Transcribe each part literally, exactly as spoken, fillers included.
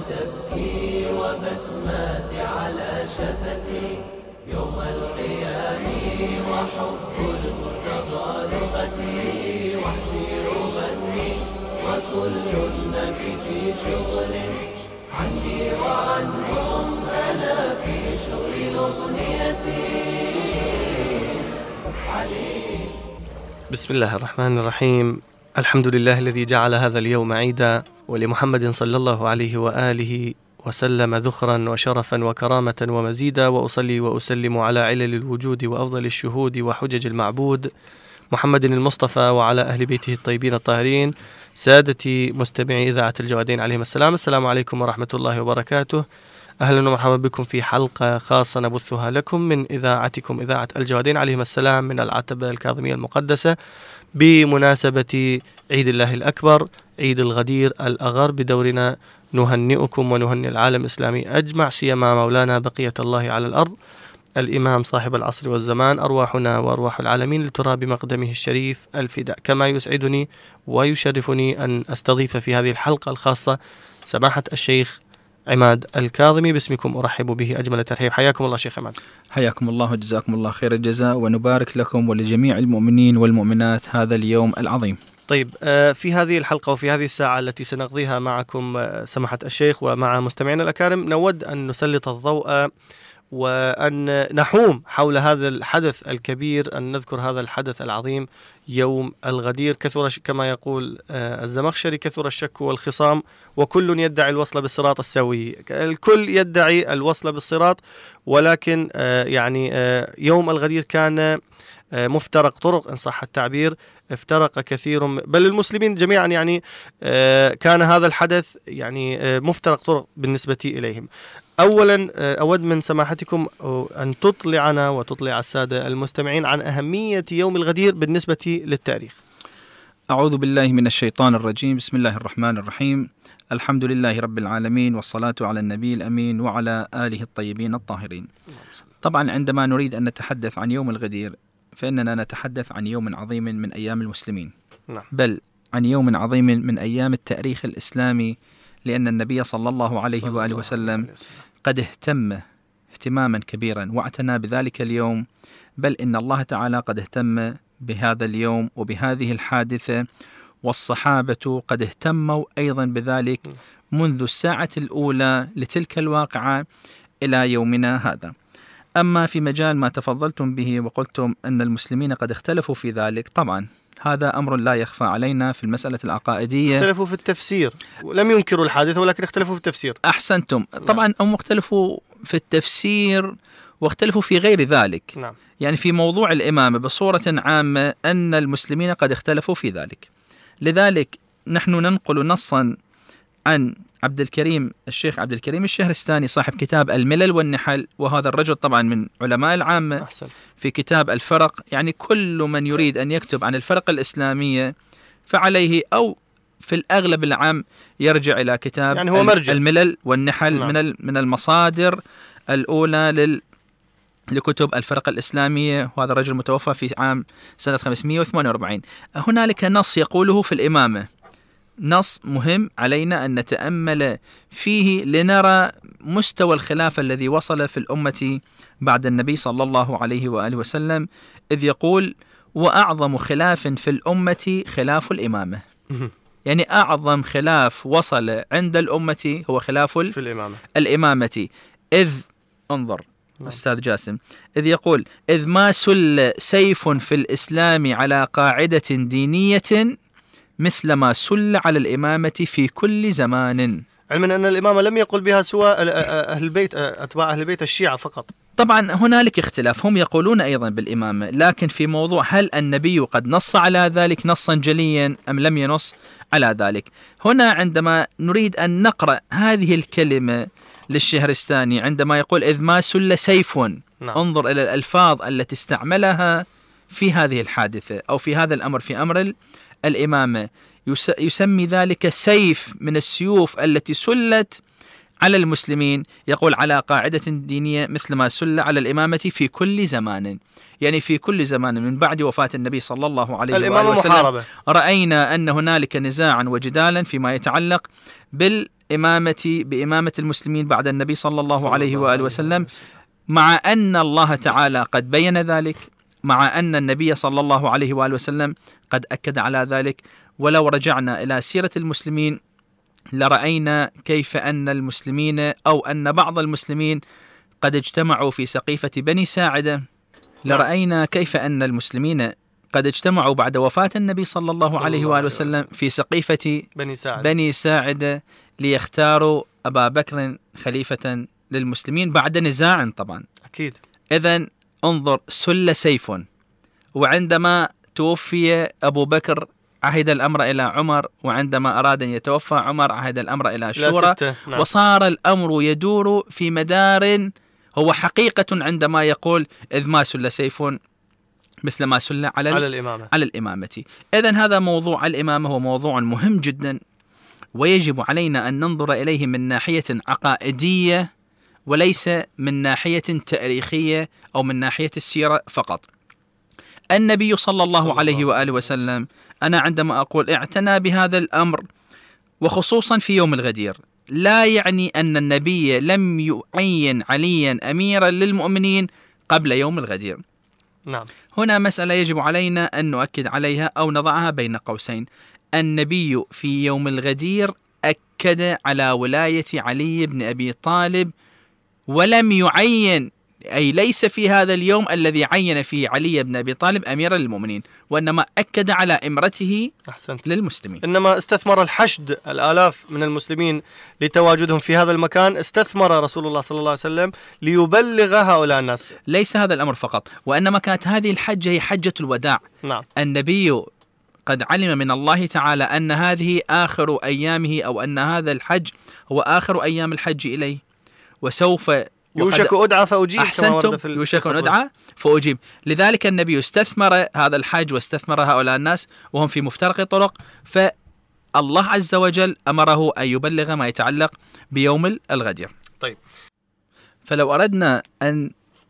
تبكي وبسماتي على شفتي يوم القيام، وحب المرتضى لغتي، وحدي أغني وكل الناس في شغل عني وعنهم، أنا في شغل أغنيتي علي. بسم الله الرحمن الرحيم. الحمد لله الذي جعل هذا اليوم عيدا، ولمحمد صلى الله عليه وآله وسلم ذخرا وشرفا وكرامة ومزيدا، وأصلي وأسلم على علل الوجود وأفضل الشهود وحجج المعبود محمد المصطفى وعلى أهل بيته الطيبين الطاهرين، سادتي مستمعي إذاعة الجوادين عليهم السلام. السلام عليكم ورحمة الله وبركاته. أهلا ومرحبا بكم في حلقة خاصة نبثها لكم من إذاعتكم إذاعة الجوادين عليهم السلام من العتبة الكاظمية المقدسة، بمناسبة عيد الله الأكبر، عيد الغدير الأغر. بدورنا نهنئكم ونهنئ العالم الإسلامي أجمع، سيما مولانا بقية الله على الأرض الإمام صاحب العصر والزمان، أرواحنا وأرواح العالمين لتراب مقدمه الشريف الفداء. كما يسعدني ويشرفني أن أستضيف في هذه الحلقة الخاصة سماحة الشيخ عماد الكاظمي، باسمكم أرحب به أجمل الترحيب. حياكم الله شيخ عماد. حياكم الله وجزاكم الله خير الجزاء، ونبارك لكم ولجميع المؤمنين والمؤمنات هذا اليوم العظيم. طيب، في هذه الحلقة وفي هذه الساعة التي سنقضيها معكم سماحة الشيخ ومع مستمعينا الأكارم، نود أن نسلط الضوء وأن نحوم حول هذا الحدث الكبير، أن نذكر هذا الحدث العظيم يوم الغدير. كثر كما يقول الزمخشري: كثر الشك والخصام وكل يدعي الوصل بالصراط السوي. الكل يدعي الوصل بالصراط، ولكن يعني يوم الغدير كان مفترق طرق إن صح التعبير، افترق كثير بل المسلمين جميعا، يعني كان هذا الحدث يعني مفترق طرق بالنسبة إليهم. أولا أود من سماحتكم أن تطلعنا وتطلع السادة المستمعين عن أهمية يوم الغدير بالنسبة للتاريخ. أعوذ بالله من الشيطان الرجيم. بسم الله الرحمن الرحيم. الحمد لله رب العالمين، والصلاة على النبي الأمين وعلى آله الطيبين الطاهرين. طبعا عندما نريد أن نتحدث عن يوم الغدير فإننا نتحدث عن يوم عظيم من أيام المسلمين، نعم. بل عن يوم عظيم من أيام التاريخ الإسلامي، لأن النبي صلى الله عليه صلى وآله الله وسلم عليه وسلم قد اهتم اهتماما كبيرا واعتنى بذلك اليوم، بل إن الله تعالى قد اهتم بهذا اليوم وبهذه الحادثة، والصحابة قد اهتموا أيضا بذلك منذ الساعة الأولى لتلك الواقعة إلى يومنا هذا. أما في مجال ما تفضلتم به وقلتم أن المسلمين قد اختلفوا في ذلك، طبعا هذا أمر لا يخفى علينا في المسألة العقائدية. اختلفوا في التفسير، لم ينكروا الحادثة ولكن اختلفوا في التفسير. أحسنتم. طبعا هم اختلفوا في التفسير واختلفوا في غير ذلك. نعم. يعني في موضوع الإمامة بصورة عامة أن المسلمين قد اختلفوا في ذلك. لذلك نحن ننقل نصا عن عبد الكريم الشيخ عبد الكريم الشهرستاني صاحب كتاب الملل والنحل، وهذا الرجل طبعا من علماء العامة. أحسن. في كتاب الفرق، يعني كل من يريد أن يكتب عن الفرق الإسلامية فعليه أو في الأغلب العام يرجع إلى كتاب يعني هو مرجع. الملل والنحل. نعم. من من المصادر الأولى لل لكتب الفرق الإسلامية، وهذا الرجل متوفى في عام سنة خمسمائة وثمانية وأربعين. هنالك نص يقوله في الإمامة، نص مهم علينا أن نتأمل فيه لنرى مستوى الخلاف الذي وصل في الأمة بعد النبي صلى الله عليه وآله وسلم، إذ يقول: وأعظم خلاف في الأمة خلاف الإمامة. يعني أعظم خلاف وصل عند الأمة هو خلاف في الإمامة. الإمامة. إذ انظر أستاذ جاسم، إذ يقول: إذ ما سل سيف في الإسلام على قاعدة دينية مثل ما سل على الإمامة في كل زمان. علما أن الإمامة لم يقل بها سوى أهل البيت، أتباع أهل البيت الشيعة فقط. طبعا هنالك اختلاف، هم يقولون أيضا بالإمامة، لكن في موضوع هل النبي قد نص على ذلك نصا جليا أم لم ينص على ذلك. هنا عندما نريد أن نقرأ هذه الكلمة للشهرستاني عندما يقول: إذ ما سل سيف، نعم. انظر إلى الألفاظ التي استعملها في هذه الحادثة أو في هذا الأمر، في أمر الإمامة. يسمي ذلك سيف من السيوف التي سلت على المسلمين، يقول على قاعدة دينية مثل ما سل على الإمامة في كل زمان، يعني في كل زمان من بعد وفاة النبي صلى الله عليه وآله وسلم محاربة. رأينا أن هنالك نزاعا وجدالا فيما يتعلق بالإمامة بإمامة المسلمين بعد النبي صلى الله عليه وآله وسلم، مع أن الله تعالى قد بين ذلك، مع أن النبي صلى الله عليه وآله وسلم قد أكد على ذلك. ولو رجعنا إلى سيرة المسلمين لرأينا كيف أن المسلمين أو أن بعض المسلمين قد اجتمعوا في سقيفة بني ساعدة، لرأينا كيف أن المسلمين قد اجتمعوا بعد وفاة النبي صلى الله عليه وآله وسلم في سقيفة بني ساعدة. بني ساعدة ليختاروا أبا بكر خليفة للمسلمين بعد نزاع طبعا. أكيد. إذن انظر، سل سيف، وعندما توفي أبو بكر عهد الأمر إلى عمر، وعندما أراد أن يتوفى عمر عهد الأمر إلى شورى. نعم. وصار الأمر يدور في مدار هو حقيقة عندما يقول إذ ما سل سيف مثل ما سل على, على الإمامة. على الإمامة. إذن هذا موضوع الإمامة هو موضوع مهم جدا، ويجب علينا أن ننظر إليه من ناحية عقائدية وليس من ناحية تاريخية أو من ناحية السيرة فقط. النبي صلى الله صلى عليه الله وآله وسلم، أنا عندما أقول اعتنى بهذا الأمر وخصوصا في يوم الغدير، لا يعني أن النبي لم يعين عليا أميرا للمؤمنين قبل يوم الغدير. نعم. هنا مسألة يجب علينا أن نؤكد عليها أو نضعها بين قوسين. النبي في يوم الغدير أكد على ولاية علي بن أبي طالب، ولم يعين، أي ليس في هذا اليوم الذي عين فيه علي بن أبي طالب أميرا للمؤمنين، وإنما أكد على إمرته أحسنت. للمسلمين. إنما استثمر الحشد الآلاف من المسلمين لتواجدهم في هذا المكان، استثمر رسول الله صلى الله عليه وسلم ليبلغ هؤلاء الناس. ليس هذا الأمر فقط، وإنما كانت هذه الحجة هي حجة الوداع. نعم. النبي قد علم من الله تعالى أن هذه آخر أيامه، أو أن هذا الحج هو آخر أيام الحج إليه، وسوف يوشك أدعى فأجيب. أحسنتم، يوشك أدعى فأجيب. لذلك النبي استثمر هذا الحج واستثمر هؤلاء الناس وهم في مفترق طرق، فالله عز وجل أمره أن يبلغ ما يتعلق بيوم الغدير. طيب، فلو أردنا أن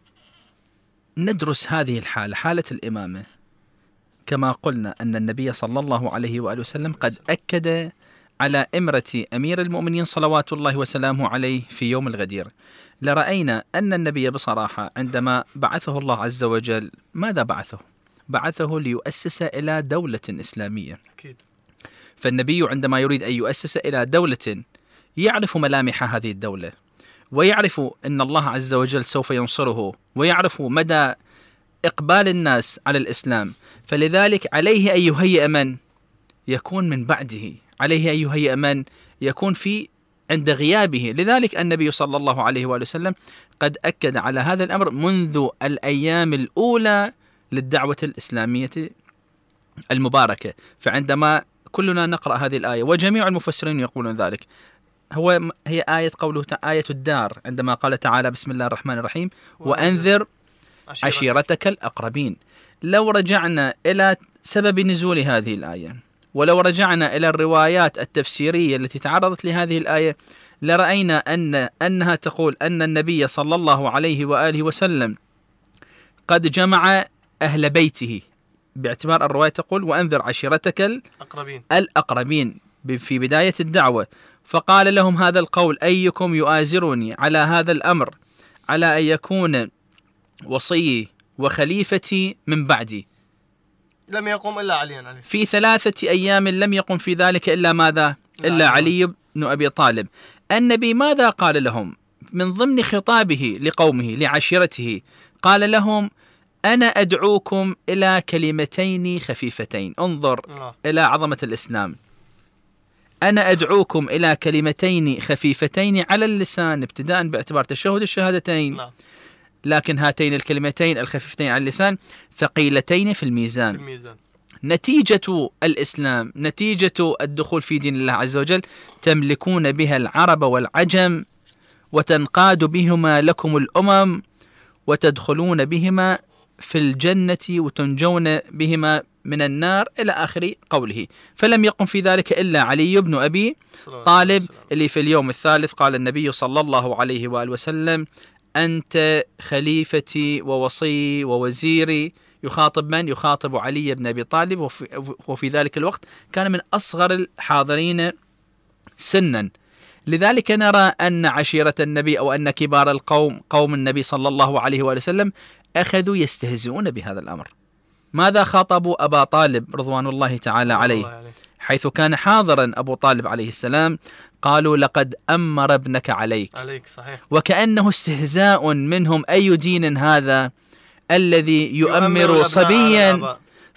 ندرس هذه الحالة، حالة الإمامة، كما قلنا أن النبي صلى الله عليه وآله وسلم قد أكد على إمرة أمير المؤمنين صلوات الله وسلامه عليه في يوم الغدير، لرأينا أن النبي بصراحة عندما بعثه الله عز وجل ماذا بعثه؟ بعثه ليؤسس إلى دولة إسلامية. أكيد. فالنبي عندما يريد أن يؤسس إلى دولة يعرف ملامح هذه الدولة، ويعرف أن الله عز وجل سوف ينصره، ويعرف مدى إقبال الناس على الإسلام، فلذلك عليه أن يهيئ من يكون من بعده، عليه أن يهيئ من يكون في عند غيابه. لذلك النبي صلى الله عليه وآله وسلم قد أكد على هذا الأمر منذ الأيام الأولى للدعوة الإسلامية المباركة. فعندما كلنا نقرأ هذه الآية، وجميع المفسرين يقولون ذلك، هو هي آية قوله آية الدار، عندما قال تعالى بسم الله الرحمن الرحيم وأنذر عشيرتك الأقربين. لو رجعنا إلى سبب نزول هذه الآية، ولو رجعنا إلى الروايات التفسيرية التي تعرضت لهذه الآية، لرأينا أن أنها تقول أن النبي صلى الله عليه وآله وسلم قد جمع أهل بيته، باعتبار الرواية تقول وأنذر عشيرتك الأقربين, الأقربين في بداية الدعوة، فقال لهم هذا القول أيكم يؤازرني على هذا الأمر، على أن يكون وصي وخليفتي من بعدي. لم يقم إلا علي عليه. في ثلاثة أيام لم يقم في ذلك إلا ماذا؟ إلا علي بن أبي طالب. النبي ماذا قال لهم من ضمن خطابه لقومه لعشيرته؟ قال لهم أنا أدعوكم إلى كلمتين خفيفتين. انظر آه. إلى عظمة الإسلام. أنا أدعوكم إلى كلمتين خفيفتين على اللسان، ابتداء باعتبار تشهد الشهادتين، آه. لكن هاتين الكلمتين الخفيفتين على اللسان ثقيلتين في الميزان. في الميزان. نتيجة الإسلام، نتيجة الدخول في دين الله عز وجل، تملكون بها العرب والعجم، وتنقاد بهما لكم الأمم، وتدخلون بهما في الجنة وتنجون بهما من النار إلى آخر قوله. فلم يقم في ذلك إلا علي بن أبي طالب اللي في اليوم الثالث قال النبي صلى الله عليه وآله وسلم أنت خليفتي ووصي ووزيري. يخاطب من؟ يخاطب علي بن أبي طالب، وفي, وفي ذلك الوقت كان من أصغر الحاضرين سنا. لذلك نرى أن عشيرة النبي أو أن كبار القوم قوم النبي صلى الله عليه وآله وسلم أخذوا يستهزئون بهذا الأمر. ماذا خاطبوا أبا طالب رضوان الله تعالى عليه حيث كان حاضرا أبو طالب عليه السلام؟ قالوا لقد أمر ابنك عليك. عليك صحيح. وكأنه استهزاء منهم. أي دين هذا الذي يؤمر صبيا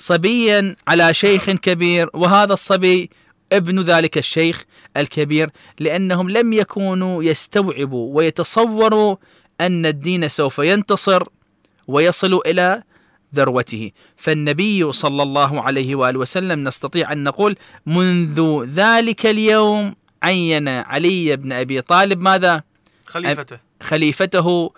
صبيا على شيخ كبير، وهذا الصبي ابن ذلك الشيخ الكبير، لأنهم لم يكونوا يستوعبوا ويتصوروا أن الدين سوف ينتصر ويصل إلى ذروته. فالنبي صلى الله عليه وآله وسلم نستطيع أن نقول منذ ذلك اليوم عين علي بن أبي طالب ماذا؟ خليفته خليفته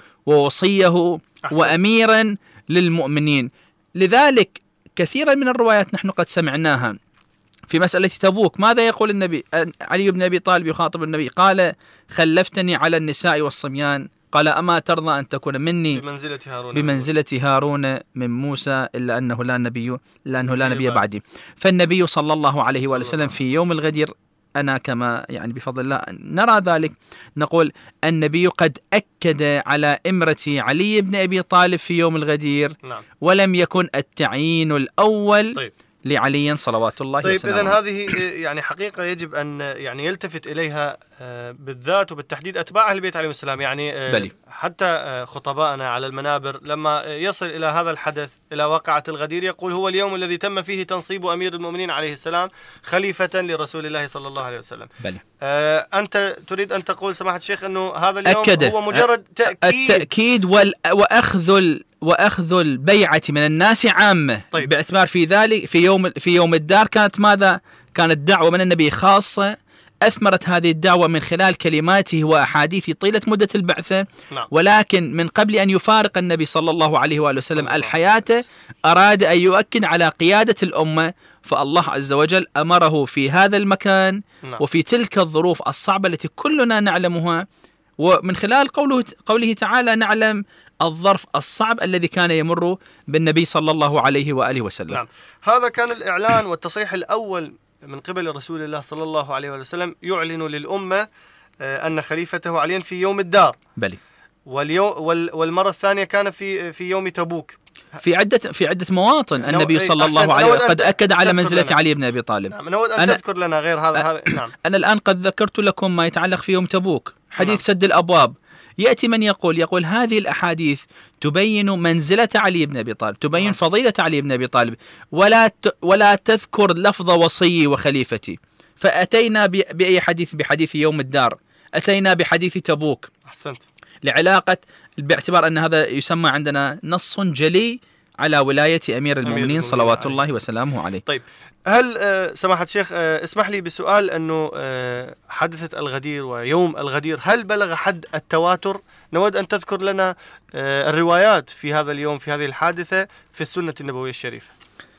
ووصيه أحسن. وأميرا للمؤمنين. لذلك كثيرا من الروايات نحن قد سمعناها في مسألة تبوك. ماذا يقول النبي؟ علي بن أبي طالب يخاطب النبي قال خلفتني على النساء والصبيان، قال أما ترضى أن تكون مني بمنزلة هارون, بمنزلة هارون من موسى إلا أنه لا نبي إلا أنه لا نبي بعدي. فالنبي صلى الله عليه وآله وسلم في يوم الغدير أنا كما يعني بفضل الله نرى ذلك نقول النبي قد أكد على إمرة علي بن أبي طالب في يوم الغدير. نعم. ولم يكن التعيين الأول طيب. لعلي صلوات الله طيب وسلامه. إذن هذه يعني حقيقة يجب أن يعني يلتفت إليها بالذات وبالتحديد أتباع أهل البيت عليهم السلام. يعني بلي. حتى خطباءنا على المنابر لما يصل إلى هذا الحدث إلى واقعة الغدير يقول هو اليوم الذي تم فيه تنصيب أمير المؤمنين عليه السلام خليفة لرسول الله صلى الله عليه وسلم. بلي. آه أنت تريد أن تقول سماحة الشيخ أنه هذا اليوم أكده. هو مجرد تأكيد التأكيد وال... وأخذ ال... وأخذ البيعة من الناس عامة. طيب. باعتبار في ذلك في يوم في يوم الدار كانت ماذا؟ كانت دعوة من النبي خاصة أثمرت هذه الدعوة من خلال كلماته وأحاديثه طيلة مدة البعثة. نعم. ولكن من قبل أن يفارق النبي صلى الله عليه وآله وسلم الحياة أراد أن يؤكد على قيادة الأمة، فالله عز وجل أمره في هذا المكان. نعم. وفي تلك الظروف الصعبة التي كلنا نعلمها، ومن خلال قوله قوله تعالى نعلم الظرف الصعب الذي كان يمر بالنبي صلى الله عليه وآله وسلم. نعم. هذا كان الإعلان والتصريح الأول من قبل رسول الله صلى الله عليه وسلم يعلن للأمة أن خليفته عليا في يوم الدار. بلي. واليوم والمرة الثانية كان في في يوم تبوك في عدة في عدة مواطن النبي صلى الله عليه وسلم قد أكد على منزلة علي بن أبي طالب. نعم. نود أن تذكر لنا غير هذا. نعم. أنا الآن قد ذكرت لكم ما يتعلق في يوم تبوك حديث نعم. سد الأبواب. يأتي من يقول يقول هذه الأحاديث تبين منزلة علي بن أبي طالب، تبين نعم. فضيلة علي بن أبي طالب، ولا ولا تذكر لفظ وصي وخليفتي. فأتينا بأي حديث؟ بحديث يوم الدار، أتينا بحديث تبوك. أحسنت. لعلاقة باعتبار أن هذا يسمى عندنا نص جلي على ولاية أمير المؤمنين صلوات الله وسلامه عليه. طيب هل آه سماحة الشيخ آه اسمح لي بسؤال أنه آه حادثة الغدير ويوم الغدير هل بلغ حد التواتر؟ نود أن تذكر لنا آه الروايات في هذا اليوم في هذه الحادثة في السنة النبوية الشريفة.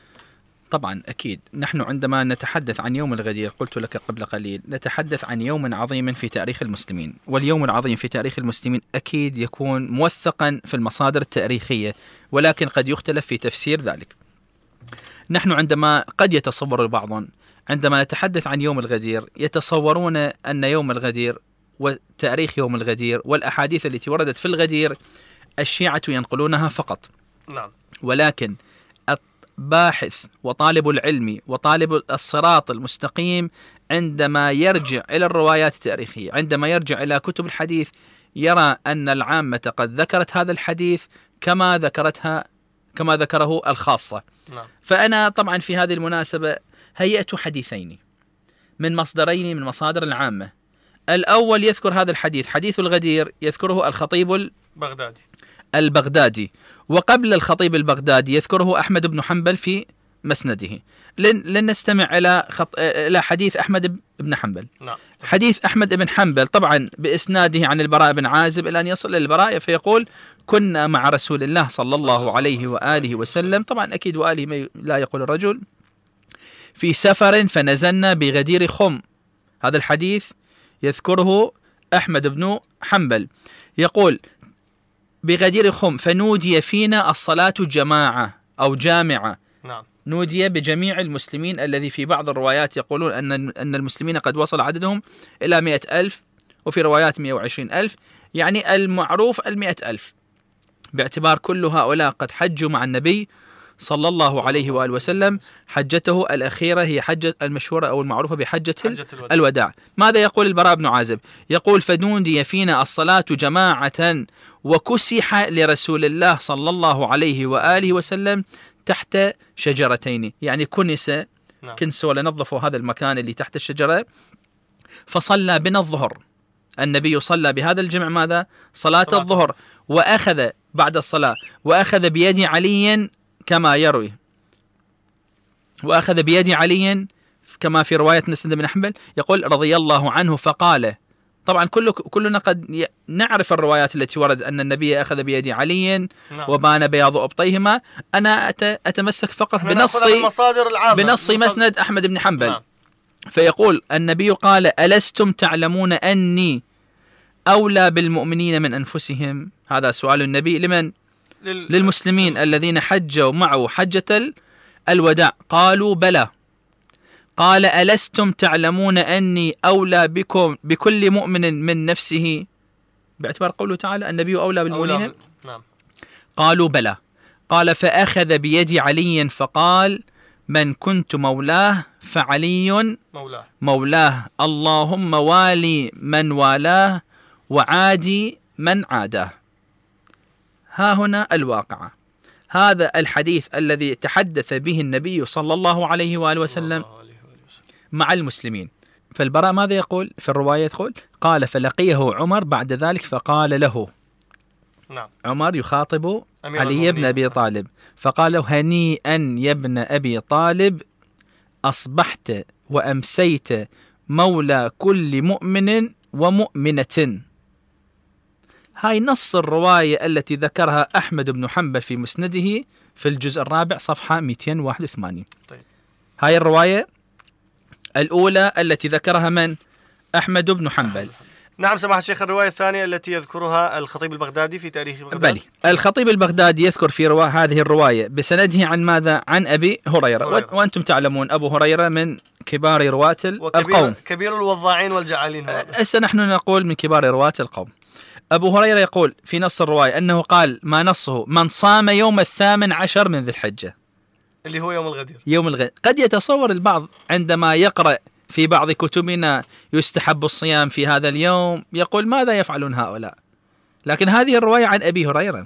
طبعا أكيد نحن عندما نتحدث عن يوم الغدير قلت لك قبل قليل نتحدث عن يوم عظيم في تاريخ المسلمين، واليوم العظيم في تاريخ المسلمين أكيد يكون موثقا في المصادر التاريخية، ولكن قد يختلف في تفسير ذلك. نحن عندما قد يتصور البعض عندما نتحدث عن يوم الغدير يتصورون أن يوم الغدير وتاريخ يوم الغدير والأحاديث التي وردت في الغدير الشيعة ينقلونها فقط. نعم. ولكن باحث وطالب العلم وطالب الصراط المستقيم عندما يرجع إلى الروايات التاريخية، عندما يرجع إلى كتب الحديث، يرى أن العامة قد ذكرت هذا الحديث كما ذكرتها كما ذكره الخاصة. نعم. فأنا طبعا في هذه المناسبة هيئت حديثين من مصدرين من مصادر العامة. الأول يذكر هذا الحديث حديث الغدير يذكره الخطيب البغدادي البغدادي وقبل الخطيب البغدادي يذكره أحمد بن حنبل في مسنده. لن, لن نستمع إلى خط... إلى حديث أحمد بن حنبل. نعم. حديث أحمد بن حنبل طبعا بإسناده عن البراء بن عازب إلى أن يصل إلى البراء فيقول كنا مع رسول الله صلى الله عليه وآله وسلم، طبعا أكيد وآله ما لا يقول الرجل، في سفر فنزلنا بغدير خم. هذا الحديث يذكره أحمد بن حنبل، يقول بغدير خم فنودي فينا الصلاة جماعة أو جامعة. نعم. نودي بجميع المسلمين، الذي في بعض الروايات يقولون أن أن المسلمين قد وصل عددهم إلى مئة ألف، وفي روايات مئة وعشرين ألف، يعني المعروف المئة ألف، باعتبار كل هؤلاء قد حجوا مع النبي صلى الله عليه وآله وسلم. حجته الأخيرة هي حجة المشهورة أو المعروفة بحجة حجة الوداع. الوداع. ماذا يقول البراء بن عازب؟ يقول فنودي فينا الصلاة جماعة وكسح لرسول الله صلى الله عليه وآله وسلم تحت شجرتين، يعني كنس نعم. كنسوا لنظفوا هذا المكان اللي تحت الشجرة، فصلى بنا الظهر. النبي صلى بهذا الجمع ماذا؟ صلاة, صلاة الظهر، وأخذ بعد الصلاة وأخذ بيد علي كما يروي، وأخذ بيد علي كما في رواية مسند بن حنبل يقول رضي الله عنه فقال. طبعا كل كلنا قد نعرف الروايات التي ورد أن النبي أخذ بيد علي نعم. وبان بياض أبطيهما. أنا أتمسك فقط بنص بنص مسند أحمد بن حنبل. نعم. فيقول النبي قال ألستم تعلمون أني أولى بالمؤمنين من أنفسهم؟ هذا سؤال النبي لمن؟ لل... للمسلمين الذين حجوا معه حجة الوداع. قالوا بلى. قال ألستم تعلمون أني أولى بكم بكل مؤمن من نفسه، باعتبار قوله تعالى النبي أولى بالمؤمنين. أولى... نعم. قالوا بلى. قال فأخذ بيد علي فقال من كنت مولاه فعلي مولاه, مولاه. اللهم والي من والاه وعادي من عاداه. ها هنا الواقعة. هذا الحديث الذي تحدث به النبي صلى الله عليه وآله وسلم مع المسلمين. فالبراء ماذا يقول في الرواية؟ يقول قال فلقيه عمر بعد ذلك فقال له. نعم. عمر يخاطب علي بن أبي طالب فقال له هنيئا يا ابن أبي طالب أصبحت وأمسيت مولى كل مؤمن ومؤمنة. هاي نص الرواية التي ذكرها أحمد بن حنبل في مسنده في الجزء الرابع صفحة مئتين وواحد وثمانين. طيب. هاي الرواية الأولى التي ذكرها من؟ أحمد بن حنبل. نعم سماحة الشيخ. الرواية الثانية التي يذكرها الخطيب البغدادي في تاريخ بغداد. بلي. الخطيب البغدادي يذكر في روا... هذه الرواية بسنده عن ماذا؟ عن أبي هريرة, هريرة. و... وأنتم تعلمون أبو هريرة من كبار رواة القوم، كبير الوضاعين والجعالين. هسه نحن نقول من كبار رواة القوم. أبو هريرة يقول في نص الرواية أنه قال ما نصه من صام يوم الثامن عشر من ذي الحجة، اللي هو يوم الغدير. يوم الغدير. قد يتصور البعض عندما يقرأ في بعض كتبنا يستحب الصيام في هذا اليوم يقول ماذا يفعلون هؤلاء؟ لكن هذه الرواية عن أبي هريرة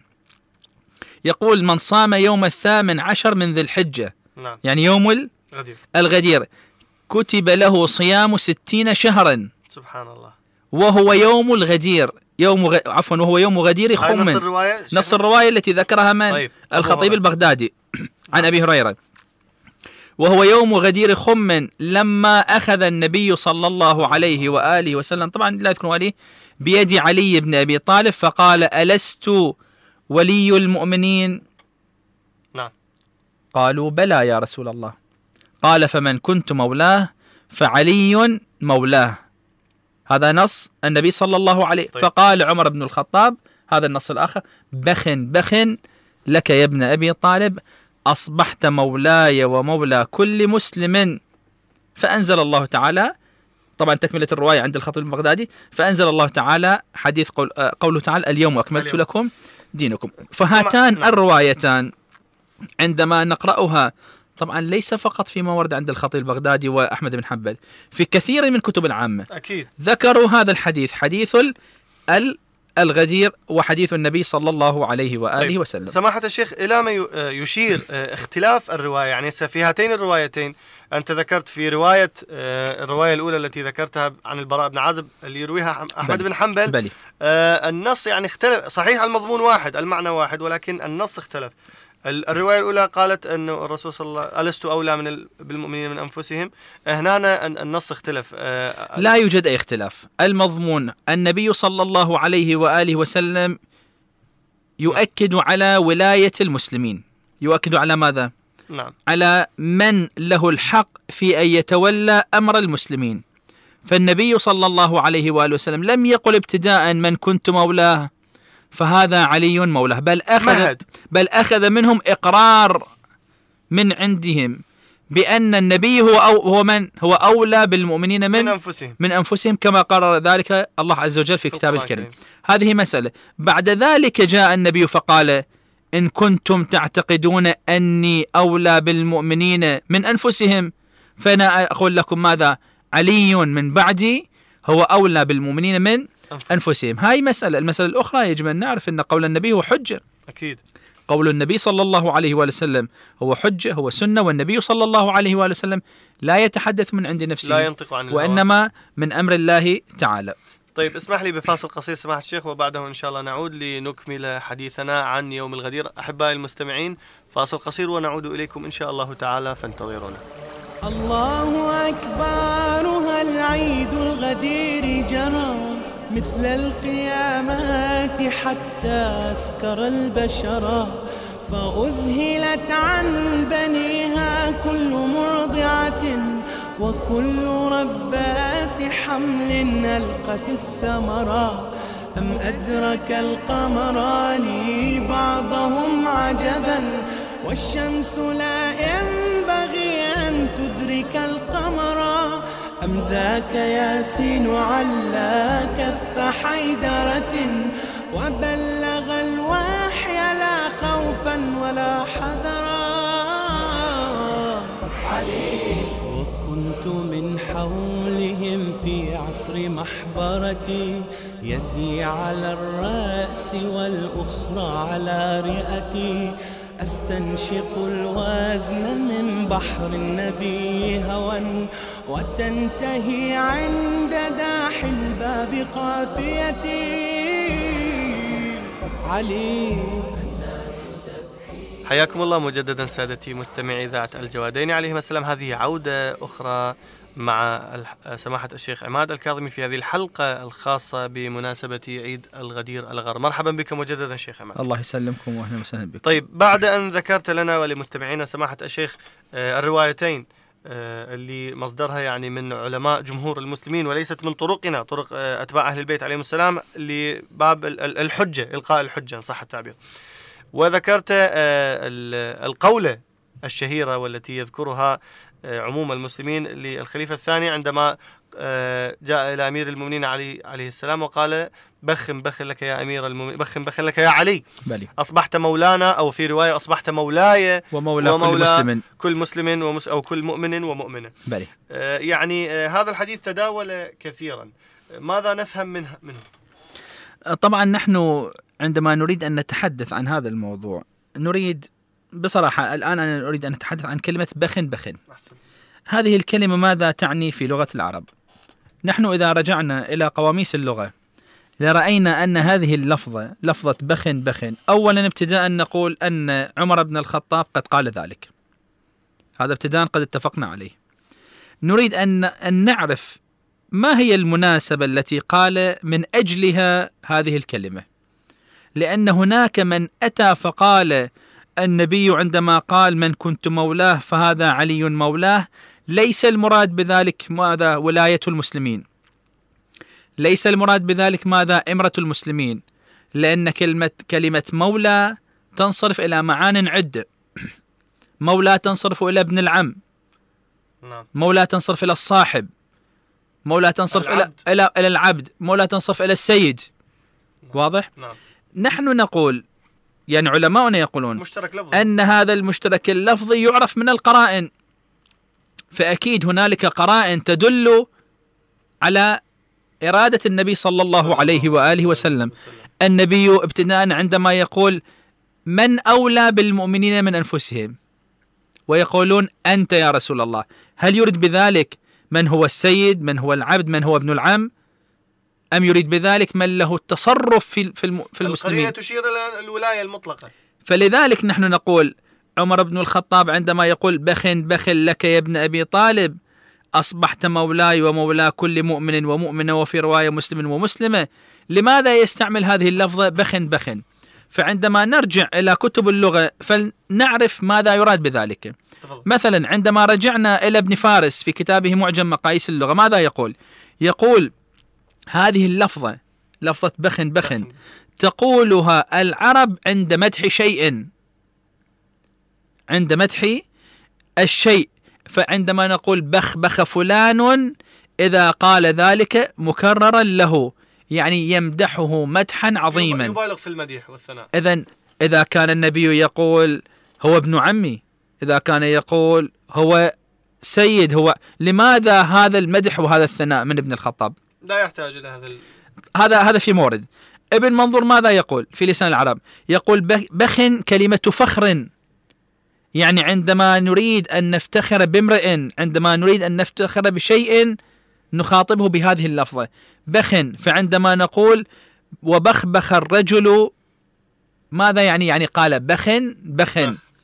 يقول من صام يوم الثامن عشر من ذي الحجة. نعم. يعني يوم الغدير. الغدير كتب له صيام ستين شهرا. سبحان الله. وهو يوم الغدير يوم غ... عفوا وهو يوم غدير خم. نص الرواية نص الرواية التي ذكرها من؟ طيب. الخطيب البغدادي عن أبي هريرة. وهو يوم غدير خم لما أخذ النبي صلى الله عليه وآله وسلم، طبعا لا يذكرون عليه، بيد علي بن أبي طالب فقال ألست ولي المؤمنين؟ نعم. قالوا بلى يا رسول الله. قال فمن كنت مولاه فعلي مولاه. هذا نص النبي صلى الله عليه. طيب. فقال عمر بن الخطاب هذا النص الآخر بخن بخن لك يا ابن أبي طالب أصبحت مولاي ومولى كل مسلم. فأنزل الله تعالى، طبعا تكملة الرواية عند الخطيب البغدادي، فأنزل الله تعالى حديث قول قوله تعالى اليوم أكملت اليوم. لكم دينكم. فهاتان نعم. الروايتان عندما نقرأها طبعا ليس فقط فيما ورد عند الخطيب البغدادي وأحمد بن حنبل، في كثير من كتب العامة أكيد ذكروا هذا الحديث، حديث ال الغدير وحديث النبي صلى الله عليه وآله طيب. وسلم. سماحة الشيخ إلى ما يشير اختلاف الرواية، يعني في هاتين الروايتين أنت ذكرت في رواية الرواية الأولى التي ذكرتها عن البراء بن عازب اللي يرويها أحمد بن حنبل بلي. آه النص يعني اختلف، صحيح المضمون واحد المعنى واحد ولكن النص اختلف. الرواية الأولى قالت أن الرسول صلى الله عليه وسلم ألست أولى من بالمؤمنين من أنفسهم. هنا النص اختلف. لا يوجد أي اختلاف. المضمون النبي صلى الله عليه وآله وسلم يؤكد على ولاية المسلمين. يؤكد على ماذا؟ نعم. على من له الحق في أن يتولى أمر المسلمين. فالنبي صلى الله عليه وآله وسلم لم يقل ابتداء من كنت مولاه فهذا علي مولاه، بل أخذ, بل أخذ منهم إقرار من عندهم بأن النبي هو أو هو من هو أولى بالمؤمنين من, من أنفسهم من أنفسهم كما قرر ذلك الله عز وجل في كتابه الكريم. هذه مسألة. بعد ذلك جاء النبي فقال إن كنتم تعتقدون أني أولى بالمؤمنين من أنفسهم فأنا أقول لكم ماذا؟ علي من بعدي هو أولى بالمؤمنين من أنفسهم. هاي مسألة. المسألة الأخرى يجب أن نعرف أن قول النبي هو حجة. أكيد. قول النبي صلى الله عليه وآله وسلم هو حجة، هو سنة، والنبي صلى الله عليه وآله وسلم لا يتحدث من عند نفسه، لا ينطق عن الهوى، وإنما من أمر الله تعالى. طيب اسمح لي بفاصل قصير سماحة الشيخ، وبعده إن شاء الله نعود لنكمل حديثنا عن يوم الغدير. أحبائي المستمعين، فاصل قصير ونعود إليكم إن شاء الله تعالى، فانتظرونا. الله أكبر، هالعيد الغدير جرى مثل القيامات حتى أسكر البشر، فأذهلت عن بنيها كل مرضعة وكل ربات حمل ألقت الثمرة، أم أدرك القمران بعضهم عجبا والشمس لا ينبغي أن تدرك القمر، أم ذاك ياسين على كف حيدرة وبلغ الوحي لا خوفا ولا حذرا. علي وكنت من حولهم في عطر محبرتي، يدي على الرأس والأخرى على رئتي، أستنشق الوزن من بحر النبي هوى وتنتهي عند داح الباب قافيتي. علي. حياكم الله مجددا سادتي مستمعي إذاعة الجوادين عليهم السلام. هذه عودة أخرى مع سماحة الشيخ عماد الكاظمي في هذه الحلقة الخاصة بمناسبة عيد الغدير الأغر. مرحبا بك مجددا شيخ عماد. الله يسلمكم وأهلا وسهلا بكم. طيب، بعد أن ذكرت لنا ولمستمعينا سماحة الشيخ الروايتين اللي مصدرها يعني من علماء جمهور المسلمين وليست من طرقنا، طرق أتباع أهل البيت عليهم السلام، لباب الحجة، إلقاء الحجة إن صح التعبير، وذكرت القولة الشهيرة والتي يذكرها عموم المسلمين للخليفة الثاني عندما جاء إلى أمير المؤمنين علي عليه السلام وقال بخن بخن لك يا أمير المؤمنين، بخن بخن لك يا علي، بلي. أصبحت مولانا، أو في رواية أصبحت مولاي ومولى, ومولى كل مسلم كل مسلم ومس أو كل مؤمن ومؤمنة. بلي. آه يعني آه هذا الحديث تداول كثيرا، ماذا نفهم منه منه؟ طبعا نحن عندما نريد أن نتحدث عن هذا الموضوع نريد بصراحة الآن أنا أريد أن أتحدث عن كلمة بخن بخن. أحسن. هذه الكلمة ماذا تعني في لغة العرب؟ نحن إذا رجعنا إلى قواميس اللغة لرأينا أن هذه اللفظة لفظة بخن بخن أولا ابتداء نقول أن عمر بن الخطاب قد قال ذلك، هذا ابتداء قد اتفقنا عليه. نريد أن, أن نعرف ما هي المناسبة التي قال من أجلها هذه الكلمة، لأن هناك من أتى فقال النبي عندما قال من كنت مولاه فهذا علي مولاه ليس المراد بذلك ماذا؟ ولاية المسلمين، ليس المراد بذلك ماذا؟ إمرة المسلمين، لأن كلمة كلمة مولى تنصرف إلى معان عدة. مولى تنصرف إلى ابن العم، مولى تنصرف إلى الصاحب، مولى تنصرف إلى إلى إلى العبد، مولى تنصرف إلى السيد. واضح؟ نعم. نحن نقول يعني علماؤنا يقولون مشترك لفظي. أن هذا المشترك اللفظي يعرف من القرائن، فأكيد هنالك قرائن تدل على إرادة النبي صلى الله عليه وآله وسلم. النبي ابتداء عندما يقول من أولى بالمؤمنين من أنفسهم ويقولون أنت يا رسول الله، هل يريد بذلك من هو السيد، من هو العبد، من هو ابن العم، أم يريد بذلك من له التصرف في في المسلمين؟ القرينة تشير إلى الولاية المطلقة. فلذلك نحن نقول عمر بن الخطاب عندما يقول بخ بخ لك يا ابن أبي طالب، أصبحت مولاي ومولى كل مؤمن ومؤمنة، وفي رواية مسلم ومسلمة، لماذا يستعمل هذه اللفظة بخ بخ؟ فعندما نرجع إلى كتب اللغة فلنعرف ماذا يراد بذلك. مثلا عندما رجعنا إلى ابن فارس في كتابه معجم مقاييس اللغة ماذا يقول؟ يقول هذه اللفظة لفظة بخ بخ تقولها العرب عند مدح شيء، عند مدح الشيء. فعندما نقول بخ بخ فلان إذا قال ذلك مكررا له، يعني يمدحه مدحا عظيما، يبالغ في المديح والثناء. إذن إذا كان النبي يقول هو ابن عمي، إذا كان يقول هو سيد، هو لماذا هذا المدح وهذا الثناء من ابن الخطاب؟ لا يحتاج إلى هذا ال... هذا هذا في مورد. ابن منظور ماذا يقول في لسان العرب؟ يقول بخ كلمة فخر، يعني عندما نريد أن نفتخر بامرئ، عندما نريد أن نفتخر بشيء نخاطبه بهذه اللفظة بخ. فعندما نقول وبخبخ الرجل ماذا يعني؟ يعني قال بخ بخ.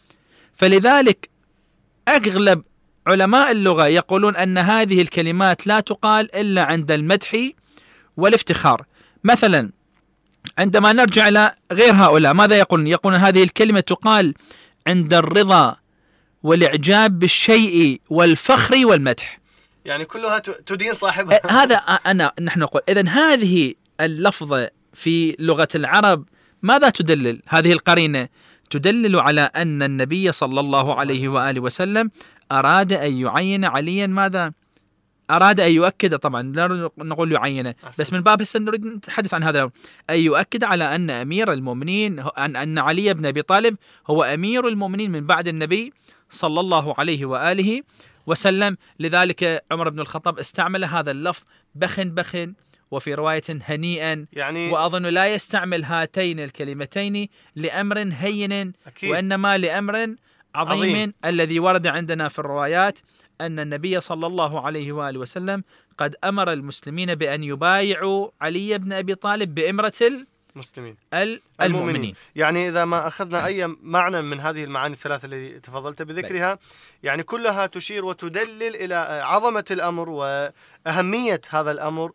فلذلك أغلب علماء اللغة يقولون أن هذه الكلمات لا تقال إلا عند المدح والافتخار. مثلا عندما نرجع إلى غير هؤلاء ماذا يقولون؟ يقولون هذه الكلمة تقال عند الرضا والإعجاب بالشيء والفخر والمدح، يعني كلها تدين صاحبها. هذا أنا نحن نقول إذن هذه اللفظة في لغة العرب ماذا تدلل؟ هذه القرينة تدلل على أن النبي صلى الله عليه وآله وسلم أراد أن يعين عليا ماذا؟ أراد أن يؤكد، طبعا لا نقول يعينه بس من باب السن نريد نتحدث عن هذا، أن يؤكد على أن أمير المؤمنين أن أن علي بن أبي طالب هو أمير المؤمنين من بعد النبي صلى الله عليه وآله وسلم. لذلك عمر بن الخطاب استعمل هذا اللفظ بخ بخ، وفي رواية هنيئا، يعني وأظن لا يستعمل هاتين الكلمتين لأمر هين أكيد، وإنما لأمر عظيم, عظيم الذي ورد عندنا في الروايات أن النبي صلى الله عليه وآله وسلم قد أمر المسلمين بأن يبايعوا علي بن أبي طالب بإمرة المسلمين المؤمنين. يعني إذا ما أخذنا أي معنى من هذه المعاني الثلاثة التي تفضلت بذكرها، يعني كلها تشير وتدلل إلى عظمة الأمر وأهمية هذا الأمر،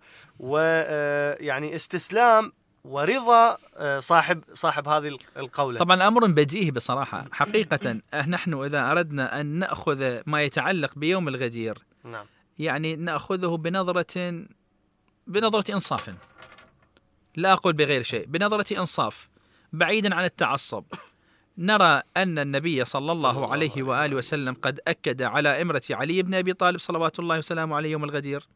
ويعني استسلام ورضا صاحب صاحب هذه القولة. طبعا أمر بديهي بصراحة حقيقة. نحن إذا أردنا أن نأخذ ما يتعلق بيوم الغدير نعم. يعني نأخذه بنظرة بنظرة إنصاف، لا أقول بغير شيء، بنظرة إنصاف بعيدا عن التعصب، نرى أن النبي صلى الله عليه وآله وسلم قد أكد على إمرة علي بن أبي طالب صلوات الله وسلامه عليه يوم الغدير،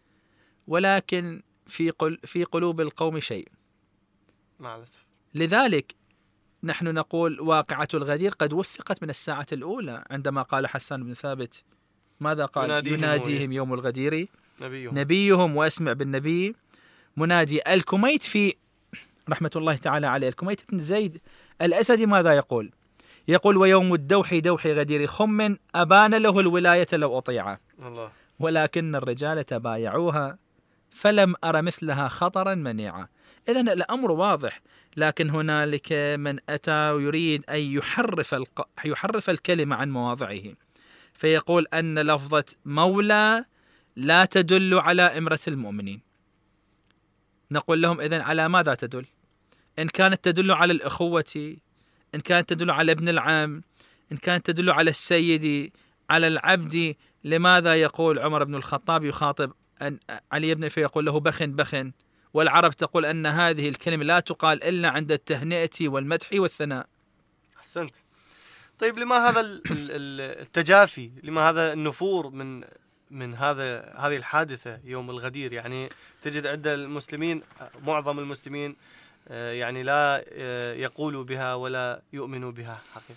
ولكن في قل في قلوب القوم شيء مع الأسف. لذلك نحن نقول واقعة الغدير قد وثقت من الساعة الأولى، عندما قال حسان بن ثابت ماذا قال؟ يناديهم, يناديهم يوم الغدير نبيهم, نبيهم وأسمع بالنبي منادي. الكميت في رحمة الله تعالى عليه، الكميت بن زيد الأسدي ماذا يقول؟ يقول ويوم الدوح دوح غدير خم أبان له الولاية لو أطيعه، الله. ولكن الرجال تبايعوها فلم أرى مثلها خطرا منيعا. إذن الأمر واضح، لكن هنالك من أتى ويريد أن يحرف, الق... يحرف الكلمة عن مواضعه، فيقول أن لفظة مولى لا تدل على إمرة المؤمنين. نقول لهم إذن على ماذا تدل؟ إن كانت تدل على الأخوة، إن كانت تدل على ابن العم، إن كانت تدل على السيد، على العبد، لماذا يقول عمر بن الخطاب يخاطب أن علي بن أبي يقول له بخ بخ، والعرب تقول أن هذه الكلمة لا تقال إلا عند التهنئة والمدح والثناء. أحسنت. طيب لما هذا التجافي، لما هذا النفور من من هذا هذه الحادثة يوم الغدير؟ يعني تجد عند المسلمين معظم المسلمين يعني لا يقولوا بها ولا يؤمنوا بها حقيقة.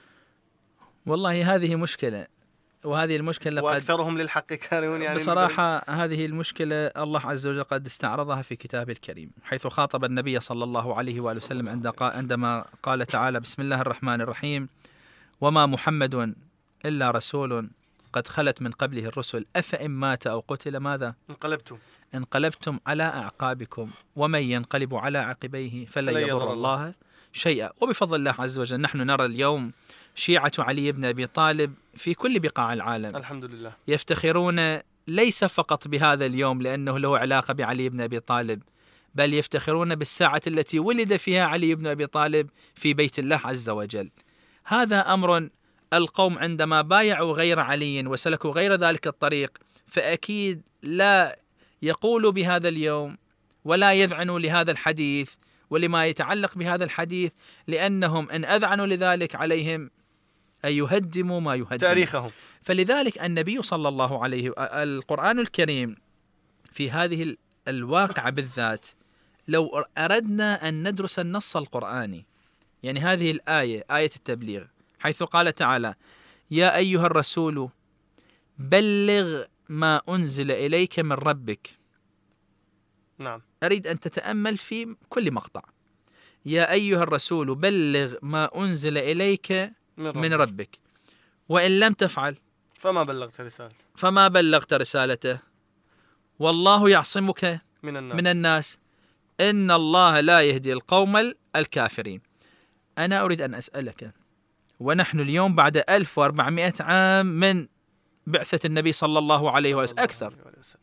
والله هذه مشكلة، وهذه المشكلة وأكثرهم للحق كارهون. يعني بصراحة هذه المشكلة الله عز وجل قد استعرضها في كتابه الكريم، حيث خاطب النبي صلى الله عليه وآله وسلم عندما قال تعالى بسم الله الرحمن الرحيم وما محمد إلا رسول قد خلت من قبله الرسل أفإن مات أو قتل ماذا؟ انقلبتم انقلبتم على أعقابكم ومن ينقلب على عقبيه فلن يضر الله شيئا. وبفضل الله عز وجل نحن نرى اليوم شيعة علي بن أبي طالب في كل بقاع العالم الحمد لله يفتخرون ليس فقط بهذا اليوم لأنه له علاقة بعلي بن أبي طالب، بل يفتخرون بالساعة التي ولد فيها علي بن أبي طالب في بيت الله عز وجل. هذا أمر القوم عندما بايعوا غير علي وسلكوا غير ذلك الطريق فأكيد لا يقولوا بهذا اليوم ولا يذعنوا لهذا الحديث ولما يتعلق بهذا الحديث، لأنهم إن أذعنوا لذلك عليهم أن يهدموا ما يهدم تاريخهم. فلذلك النبي صلى الله عليه وسلم القرآن الكريم في هذه الواقعة بالذات، لو أردنا أن ندرس النص القرآني، يعني هذه الآية آية التبليغ حيث قال تعالى: يا أيها الرسول بلغ ما أنزل إليك من ربك. نعم. أريد أن تتأمل في كل مقطع. يا أيها الرسول بلغ ما أنزل إليك من ربك, من ربك. وإن لم تفعل فما بلغت رسالته فما بلغت رسالته والله يعصمك من الناس. من الناس إن الله لا يهدي القوم الكافرين. أنا أريد أن أسألك، ونحن اليوم بعد ألف وأربعمائة عام من بعثة النبي صلى الله عليه وسلم أكثر،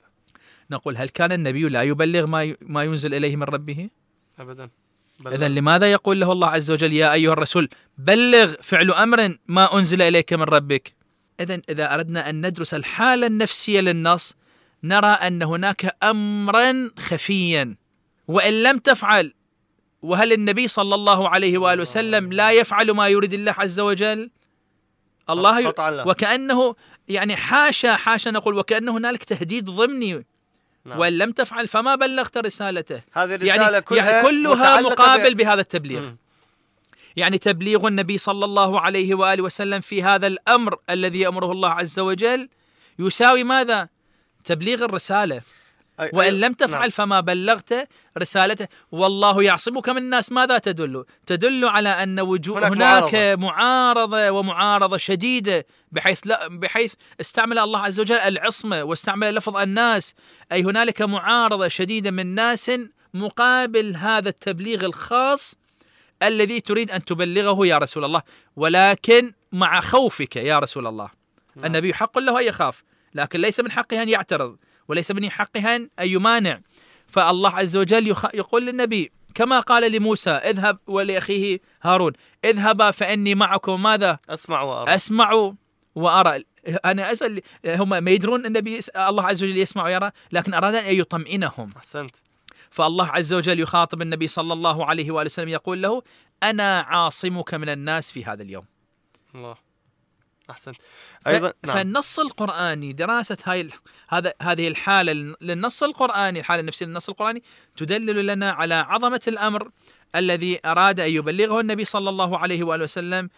نقول هل كان النبي لا يبلغ ما ما ينزل إليه من ربه؟ أبدا. إذن لماذا يقول له الله عز وجل يا أيها الرسول بلغ فعل أمر ما أنزل إليك من ربك؟ إذن إذا أردنا أن ندرس الحالة النفسية للنص نرى أن هناك أمرا خفيا، وإن لم تفعل. وهل النبي صلى الله عليه وآله وسلم لا يفعل ما يريد الله عز وجل؟ الله ي... وكأنه يعني حاشا حاشا نقول وكأنه هنالك تهديد ضمني. نعم. وإن لم تفعل فما بلغت رسالته. هذه الرسالة يعني كلها, يعني كلها مقابل ب... بهذا التبليغ. م. يعني تبليغ النبي صلى الله عليه وآله وسلم في هذا الأمر الذي يأمره الله عز وجل يساوي ماذا؟ تبليغ الرسالة. أي وإن لم تفعل نعم. فما بلغت رسالته والله يعصمك من الناس. ماذا تدل؟ تدل على أن وجود هناك معارضة. معارضة ومعارضة شديدة، بحيث لا بحيث استعمل الله عز وجل العصمة واستعمل لفظ الناس، أي هنالك معارضة شديدة من ناس مقابل هذا التبليغ الخاص الذي تريد أن تبلغه يا رسول الله، ولكن مع خوفك يا رسول الله. نعم. النبي حق له أن يخاف، لكن ليس من حقه أن يعترض، وليس من حقها أن يمانع. فالله عز وجل يقول للنبي كما قال لموسى اذهب ولأخيه هارون اذهبا فإني معكم ماذا؟ أسمع وأرى. أسمع وأرى. أنا أسأل، هم ما يدرون النبي الله عز وجل يسمع ويرى، لكن أراد أن يطمئنهم. أحسنت. فالله عز وجل يخاطب النبي صلى الله عليه وآله وسلم يقول له أنا عاصمك من الناس في هذا اليوم. الله. أحسنت. أيضا نعم. فالنص القرآني دراسة هاي هذا هذه الحالة للنص القرآني، الحالة النفسية للنص القرآني تدلل لنا على عظمة الأمر الذي أراد أن يبلغه النبي صلى الله عليه وآله وسلم،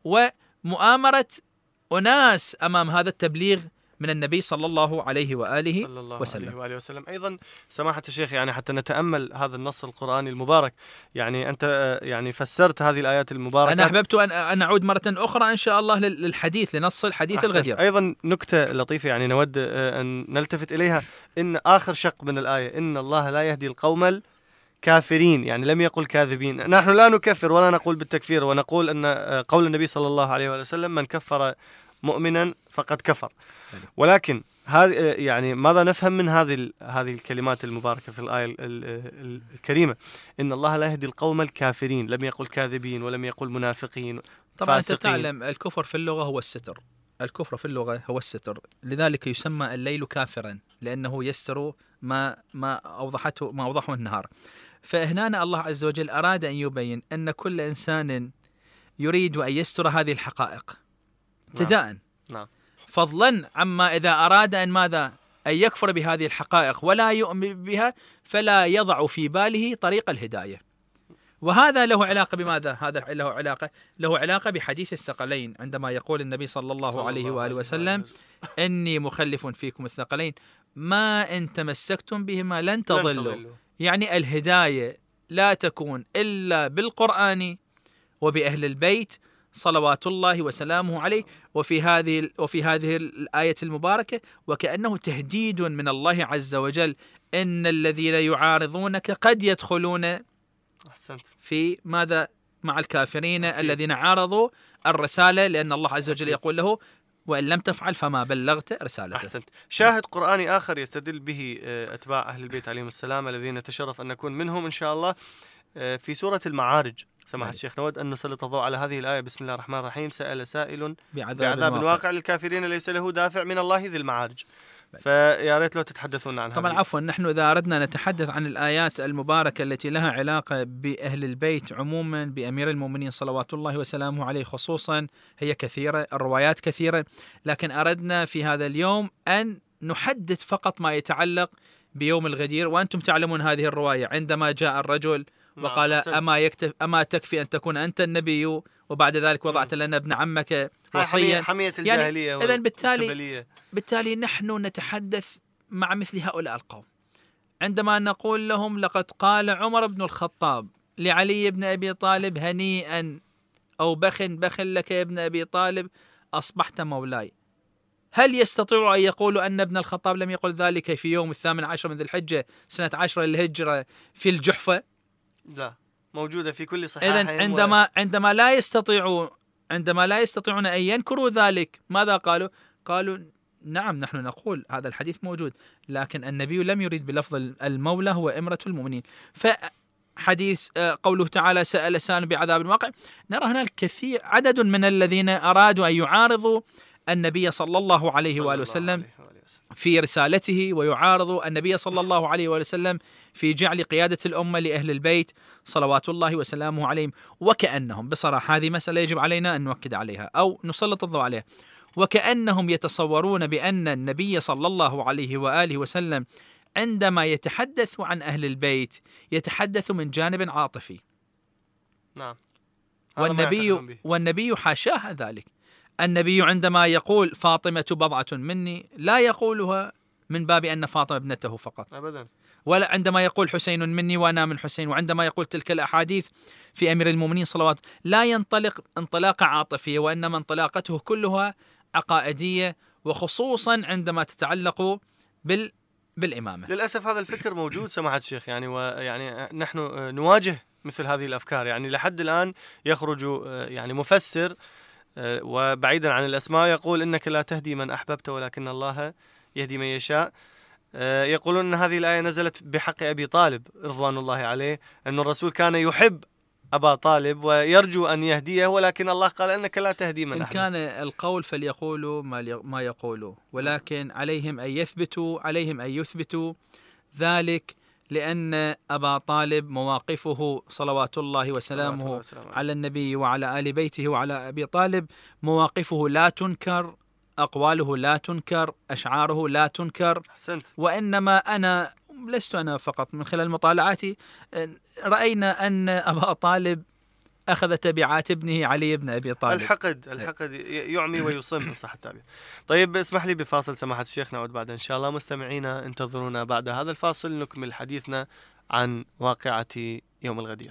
ومؤامرة أناس أمام هذا التبليغ من النبي صلى الله عليه وآله صلى الله وسلم. عليه وآله وسلم. أيضا سماحة الشيخ، يعني حتى نتأمل هذا النص القرآني المبارك، يعني أنت يعني فسرت هذه الآيات المباركة. أنا أحببت أن أن أعود مرة أخرى إن شاء الله للحديث لنص الحديث الغدير. أيضا نكتة لطيفة يعني نود أن نلتفت إليها، إن آخر شق من الآية إن الله لا يهدي القوم الكافرين، يعني لم يقل كاذبين. نحن لا نكفر ولا نقول بالتكفير، ونقول أن قول النبي صلى الله عليه وآله وسلم من كفر مؤمنا فقد كفر. ولكن هذه يعني ماذا نفهم من هذه هذه الكلمات المباركة في الآية الكريمة؟ إن الله لا يهدي القوم الكافرين، لم يقل كاذبين ولم يقل منافقين. طبعا أنت تعلم الكفر في اللغة هو الستر، الكفر في اللغة هو الستر، لذلك يسمى الليل كافرا لأنه يستر ما ما أوضحته ما أوضحه النهار. فهنا الله عز وجل أراد أن يبين أن كل إنسان يريد أن يستر هذه الحقائق ابتداء. نعم. نعم. فضلا عما إذا أراد أن ماذا؟ أن يكفر بهذه الحقائق ولا يؤمن بها، فلا يضع في باله طريق الهداية. وهذا له علاقة بماذا؟ هذا له علاقة له علاقة بحديث الثقلين، عندما يقول النبي صلى الله صلى عليه وآله وسلم إني مخلف فيكم الثقلين ما إن تمسكتم بهما لن تضلوا. يعني الهداية لا تكون إلا بالقرآن وبأهل البيت صلوات الله وسلامه عليه. وفي هذه وفي هذه الآية المباركة وكأنه تهديد من الله عز وجل إن الذين يعارضونك قد يدخلون أحسنت. في ماذا؟ مع الكافرين الذين عارضوا الرسالة، لأن الله عز وجل يقول له وإن لم تفعل فما بلغت رسالته. أحسنت. شاهد قرآني آخر يستدل به أتباع أهل البيت عليهم السلام الذين نتشرف أن نكون منهم إن شاء الله في سورة المعارج. سماحة الشيخ نود أن نسلط الضوء على هذه الآية. بسم الله الرحمن الرحيم. سأل سائل بعذاب, بعذاب واقع. واقع للكافرين ليس له دافع من الله ذي المعارج. فيا ريت لو تتحدثون عنها. طبعا عفوا، نحن إذا أردنا نتحدث عن الآيات المباركة التي لها علاقة بأهل البيت عموما، بأمير المؤمنين صلوات الله وسلامه عليه خصوصا، هي كثيرة، الروايات كثيرة، لكن أردنا في هذا اليوم أن نحدد فقط ما يتعلق بيوم الغدير. وأنتم تعلمون هذه الرواية عندما جاء الرجل وقال أما, يكتف أما تكفي أن تكون أنت النبي وبعد ذلك وضعت لنا ابن عمك وصيا. حمية الجاهلية. يعني إذن بالتالي بالتالي نحن نتحدث مع مثل هؤلاء القوم عندما نقول لهم لقد قال عمر بن الخطاب لعلي بن أبي طالب هنيئا أو بخ بخ لك يا ابن أبي طالب أصبحت مولاي. هل يستطيع أن يقولوا أن ابن الخطاب لم يقل ذلك في يوم الثامن عشر من ذي الحجة سنة عشرة للهجرة في الجحفة؟ لا، موجودة في كل صحيحين. إذن عندما عندما لا يستطيعون عندما لا يستطيعون أن ينكروا ذلك ماذا قالوا؟ قالوا نعم نحن نقول هذا الحديث موجود، لكن النبي لم يريد بلفظ المولى هو إمرة المؤمنين. فحديث قوله تعالى سأل سائل بعذاب واقع، نرى هناك كثير عدد من الذين أرادوا أن يعارضوا النبي صلى الله عليه وآله وسلم في رسالته، ويعارضوا النبي صلى الله عليه وآله وسلم في جعل قيادة الأمة لأهل البيت صلوات الله وسلامه عليهم. وكأنهم بصراحة هذه مسألة يجب علينا أن نؤكد عليها أو نسلط الضوء عليها، وكأنهم يتصورون بأن النبي صلى الله عليه وآله وسلم عندما يتحدث عن أهل البيت يتحدث من جانب عاطفي. نعم. والنبي والنبي حاشاه ذلك. النبي عندما يقول فاطمة بضعة مني لا يقولها من باب أن فاطمة ابنته فقط أبدا، ولا عندما يقول حسين مني وأنا من حسين. وعندما يقول تلك الأحاديث في أمير المؤمنين صلوات لا ينطلق انطلاقة عاطفية، وإنما انطلاقته كلها عقائدية، وخصوصا عندما تتعلق بال بالإمامة. للأسف هذا الفكر موجود سماحة الشيخ، يعني ويعني نحن نواجه مثل هذه الأفكار. يعني لحد الآن يخرج يعني مفسر وبعيدا عن الأسماء يقول إنك لا تهدي من أحببت ولكن الله يهدي من يشاء. يقولون أن هذه الآية نزلت بحق أبي طالب رضوان الله عليه، أن الرسول كان يحب أبا طالب ويرجو أن يهديه، ولكن الله قال أنك لا تهدي من أحببت. إن كان القول فليقولوا ما يقولوا، ولكن عليهم أن يثبتوا عليهم أن يثبتوا ذلك، لأن أبا طالب مواقفه صلوات الله وسلامه على النبي وعلى آل بيته وعلى أبي طالب مواقفه لا تنكر، أقواله لا تنكر، أشعاره لا تنكر. حسنت. وإنما أنا لست أنا فقط، من خلال مطالعاتي رأينا أن أبا طالب أخذ تبعات ابنه علي بن أبي طالب. الحقد الحقد يعمي ويصم صح التعبير. طيب اسمح لي بفاصل سماحة الشيخ، نعود بعد إن شاء الله. مستمعينا انتظرونا بعد هذا الفاصل نكمل حديثنا عن واقعة يوم الغدير.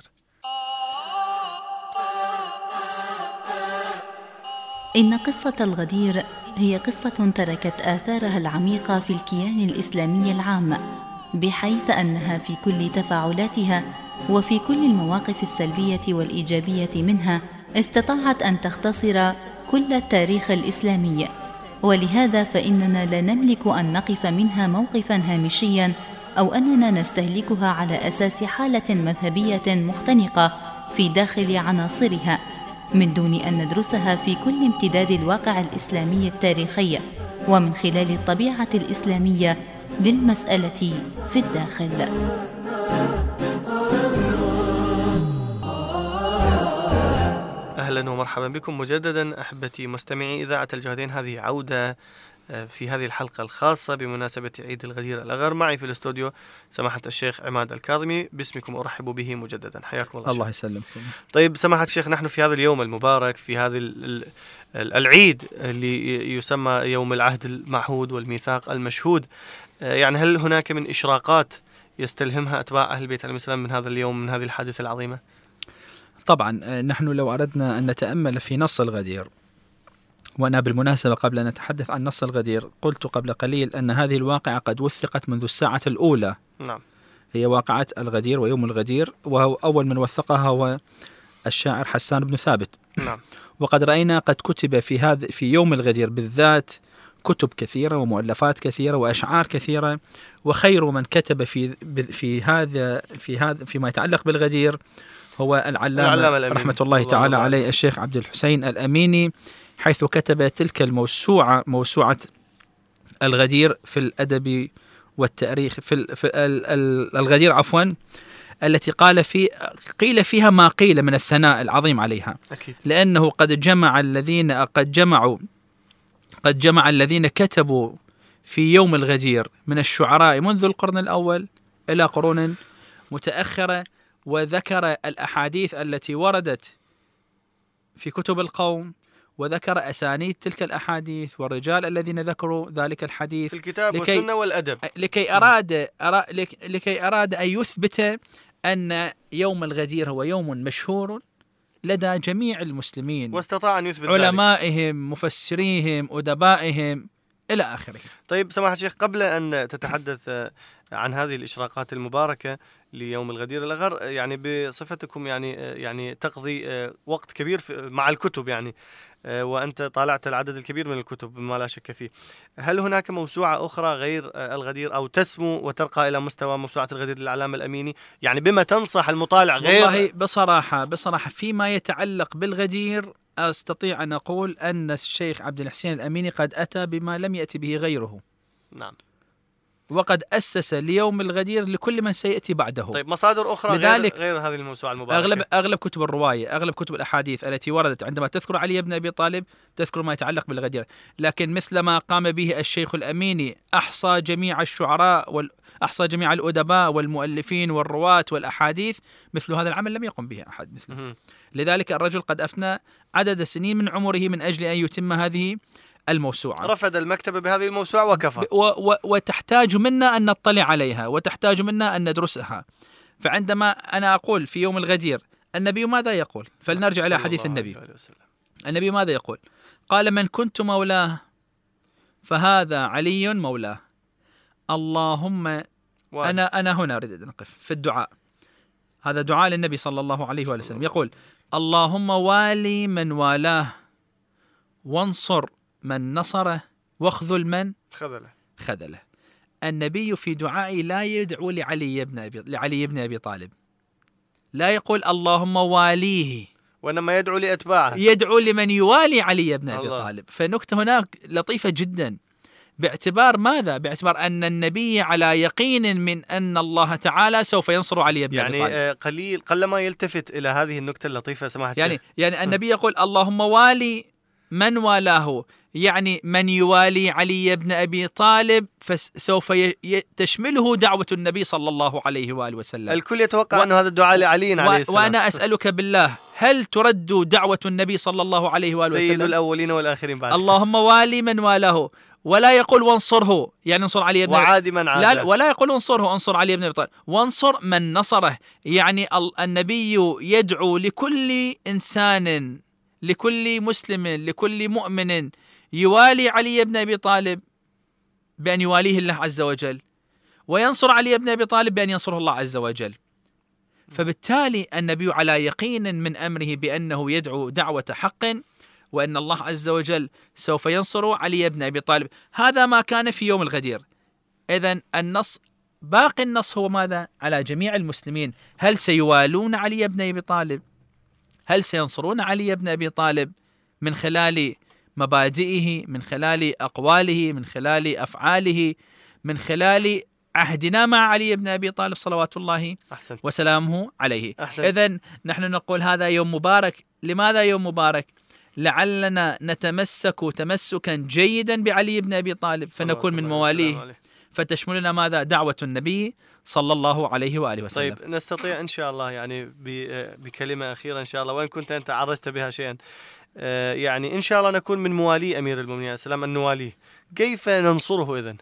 إن قصة الغدير هي قصة تركت آثارها العميقة في الكيان الإسلامي العام، بحيث أنها في كل تفاعلاتها وفي كل المواقف السلبية والإيجابية منها استطاعت أن تختصر كل التاريخ الإسلامي. ولهذا فإننا لا نملك أن نقف منها موقفا هامشيا أو أننا نستهلكها على أساس حالة مذهبية مختنقة في داخل عناصرها، من دون أن ندرسها في كل امتداد الواقع الإسلامي التاريخي ومن خلال الطبيعة الإسلامية للمسألة في الداخل. أهلا ومرحبا بكم مجددا أحبتي مستمعي إذاعة الجهدين. هذه عودة في هذه الحلقة الخاصة بمناسبة عيد الغدير الأغر. معي في الاستوديو سماحة الشيخ عماد الكاظمي، باسمكم أرحب به مجددا. حياكم الله. الله يسلمكم. طيب سماحة الشيخ، نحن في هذا اليوم المبارك، في هذا العيد اللي يسمى يوم العهد المعهود والميثاق المشهود، يعني هل هناك من إشراقات يستلهمها أتباع أهل البيت عليهم السلام من هذا اليوم، من هذه الحادثة العظيمة؟ طبعا نحن لو أردنا أن نتأمل في نص الغدير، وأنا بالمناسبة قبل أن نتحدث عن نص الغدير قلت قبل قليل أن هذه الواقعة قد وثقت منذ الساعة الأولى. نعم. هي واقعة الغدير ويوم الغدير، وهو أول من وثقها هو الشاعر حسان بن ثابت. نعم. وقد رأينا قد كتب في هذا في يوم الغدير بالذات كتب كثيرة ومؤلفات كثيرة وأشعار كثيرة، وخير من كتب في في هذا في هذا فيما يتعلق بالغدير هو العلامة رحمة الله تعالى عليه الشيخ عبد الحسين الأميني، حيث كتب تلك الموسوعة موسوعة الغدير في الأدب والتاريخ في, في الغدير عفوا التي قال في قيل فيها ما قيل من الثناء العظيم عليها. أكيد. لأنه قد جمع الذين قد جمعوا قد جمع الذين كتبوا في يوم الغدير من الشعراء منذ القرن الأول إلى قرون متأخرة، وذكر الأحاديث التي وردت في كتب القوم، وذكر أسانيد تلك الأحاديث والرجال الذين ذكروا ذلك الحديث في الكتاب والسنة والأدب، لكي أراد أرا لكي أراد أن يثبت أن يوم الغدير هو يوم مشهور لدى جميع المسلمين، واستطاع أن يثبت علمائهم ذلك. مفسريهم، أدبائهم إلى آخره. طيب سماحة الشيخ، قبل أن تتحدث عن هذه الإشراقات المباركة ليوم الغدير الأغر، يعني بصفتكم يعني يعني تقضي وقت كبير مع الكتب، يعني وأنت طالعت العدد الكبير من الكتب ما لا شك فيه، هل هناك موسوعة أخرى غير الغدير أو تسمو وترقى إلى مستوى موسوعة الغدير للعلامة الأميني؟ يعني بما تنصح المطالع غير؟ والله بصراحة بصراحة فيما يتعلق بالغدير أستطيع أن أقول أن الشيخ عبد الحسين الأميني قد أتى بما لم يأتي به غيره. نعم. وقد أسس ليوم الغدير لكل من سيأتي بعده. طيب مصادر أخرى غير, غير هذه الموسوعة المباركة؟ أغلب, أغلب كتب الرواية، أغلب كتب الأحاديث التي وردت عندما تذكر علي بن أبي طالب تذكر ما يتعلق بالغدير، لكن مثل ما قام به الشيخ الأميني أحصى جميع الشعراء وال أحصى جميع الأدباء والمؤلفين والرواة والأحاديث، مثل هذا العمل لم يقم به أحد مثله. لذلك الرجل قد أفنى عدد سنين من عمره من أجل أن يتم هذه الموسوعة. رفض المكتبة بهذه الموسوعة وكفى. و و وتحتاج منا أن نطلع عليها، وتحتاج منا أن ندرسها. فعندما أنا أقول في يوم الغدير النبي ماذا يقول؟ فلنرجع إلى حديث النبي. النبي ماذا يقول؟ قال: من كنت مولاه فهذا علي مولاه. اللهم أنا أنا هنا أريد أن أقف في الدعاء. هذا دعاء للنبي صلى الله عليه وسلم، يقول: اللهم والي من والاه، وانصر من نصره، واخذل من خذله خذله. النبي في دعائه لا يدعو لعلي بن أبي لعلي بن أبي طالب، لا يقول اللهم واليه، وإنما يدعو لأتباعه، يدعو لمن يوالي علي بن أبي طالب. فنكتة هناك لطيفة جدا، باعتبار ماذا؟ باعتبار أن النبي على يقين من أن الله تعالى سوف ينصر علي بن يعني أبي طالب. يعني قليل قلما يلتفت إلى هذه النكتة اللطيفة سماحة يعني الشيخ. يعني النبي يقول اللهم والي من والاه، يعني من يوالي علي بن أبي طالب فسوف تشمله دعوة النبي صلى الله عليه وآله وسلم. الكل يتوقع و... أن هذا الدعاء لعلي عليه السلام. وأنا أسألك بالله، هل ترد دعوة النبي صلى الله عليه وآله وسلم؟ سيد الأولين والآخرين بعد. اللهم والي من والاه، ولا يقول وانصره، يعني انصر علي بن وعادي من عاده. لا، ولا يقول انصره، انصر علي بن أبي طالب، وانصر من نصره. يعني النبي يدعو لكل إنسان، لكل مسلم، لكل مؤمن يوالي علي بن أبي طالب بأن يواليه الله عز وجل، وينصر علي بن أبي طالب بأن ينصره الله عز وجل. فبالتالي النبي على يقين من أمره بأنه يدعو دعوة حق، وأن الله عز وجل سوف ينصر علي بن أبي طالب. هذا ما كان في يوم الغدير. إذن النص، باقي النص هو ماذا؟ على جميع المسلمين. هل سيوالون علي بن أبي طالب؟ هل سينصرون علي بن أبي طالب من خلال مبادئه، من خلال أقواله، من خلال أفعاله، من خلال عهدنا مع علي بن أبي طالب صلوات الله أحسن. وسلامه عليه. إذن نحن نقول هذا يوم مبارك. لماذا يوم مبارك؟ لعلنا نتمسك تمسكا جيدا بعلي بن أبي طالب فنكون من مواليه، فتشملنا ماذا؟ دعوة النبي صلى الله عليه وآله وسلم. طيب نستطيع إن شاء الله يعني بكلمة أخيرة إن شاء الله، وإن كنت أنت عرجت بها شيئا، يعني إن شاء الله نكون من موالي أمير المؤمنين السلام أن نواليه. كيف ننصره إذن؟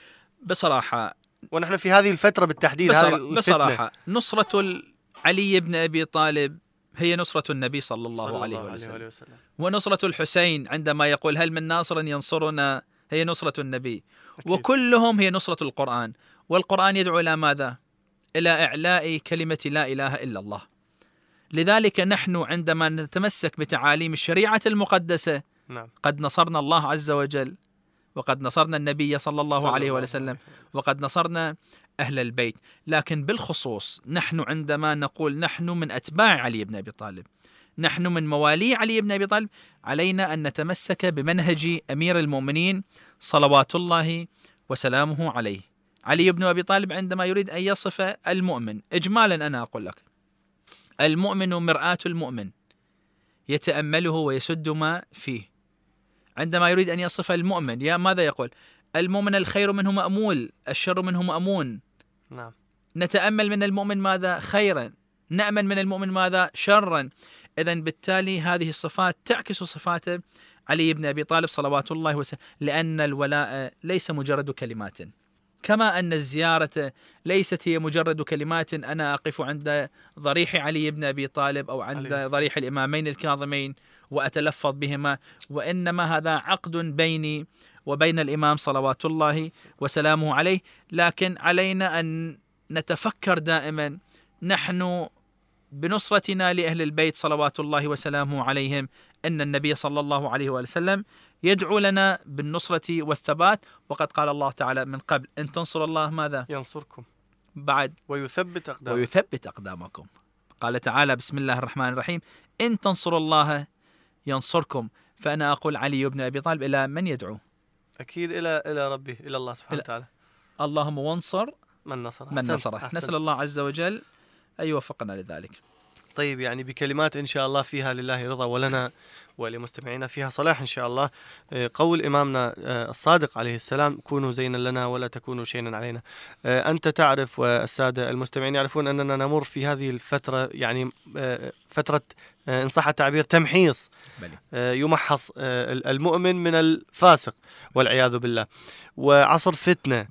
بصراحة ونحن في هذه الفترة بالتحديد، بصراحة, بصراحة نصرة علي بن أبي طالب هي نصرة النبي صلى الله, صلى الله عليه, عليه وسلم. وسلم. ونصرة الحسين عندما يقول هل من ناصر ينصرنا هي نصرة النبي. أكيد. وكلهم هي نصرة القرآن. والقرآن يدعو إلى ماذا؟ إلى إعلاء كلمة لا إله إلا الله. لذلك نحن عندما نتمسك بتعاليم الشريعة المقدسة نعم. قد نصرنا الله عز وجل، وقد نصرنا النبي صلى الله صلى عليه الله وسلم، عليه وقد نصرنا أهل البيت. لكن بالخصوص نحن عندما نقول نحن من أتباع علي بن أبي طالب، نحن من موالي علي بن أبي طالب، علينا أن نتمسك بمنهج أمير المؤمنين صلوات الله وسلامه عليه. علي بن أبي طالب عندما يريد أن يصف المؤمن إجمالا، أنا أقول لك المؤمن مرآة المؤمن يتأمله ويسد ما فيه. عندما يريد أن يصف المؤمن يا ماذا يقول؟ المؤمن الخير منه مأمول، الشر منه مأمون. نعم. نتأمل من المؤمن ماذا؟ خيرا، نأمن من المؤمن ماذا؟ شرا. إذن بالتالي هذه الصفات تعكس صفات علي بن أبي طالب صلوات الله وسلامه، لأن الولاء ليس مجرد كلمات، كما أن الزيارة ليست هي مجرد كلمات أنا أقف عند ضريح علي بن أبي طالب أو عند ضريح الإمامين الكاظمين وأتلفظ بهما، وإنما هذا عقد بيني وبين الإمام صلوات الله وسلامه عليه. لكن علينا أن نتفكر دائما نحن بنصرتنا لأهل البيت صلوات الله وسلامه عليهم أن النبي صلى الله عليه وسلم يدعو لنا بالنصرة والثبات، وقد قال الله تعالى من قبل إن تنصر الله ماذا؟ ينصركم بعد ويثبت أقدامكم ويثبت أقدامكم. قال تعالى بسم الله الرحمن الرحيم إن تنصر الله ينصركم. فأنا أقول علي بن أبي طالب إلى من يدعو؟ أكيد إلى إلى ربه، إلى الله سبحانه وتعالى. اللهم وانصر من نصره من نصره. نسأل الله عز وجل أن يوفقنا لذلك. طيب، يعني بكلمات إن شاء الله فيها لله رضا ولنا ولمستمعينا فيها صلاح إن شاء الله. قول إمامنا الصادق عليه السلام كونوا زينا لنا ولا تكونوا شيئا علينا. أنت تعرف والسادة المستمعين يعرفون أننا نمر في هذه الفترة، يعني فترة إن صح التعبير تمحيص، يمحص المؤمن من الفاسق والعياذ بالله، وعصر فتنة.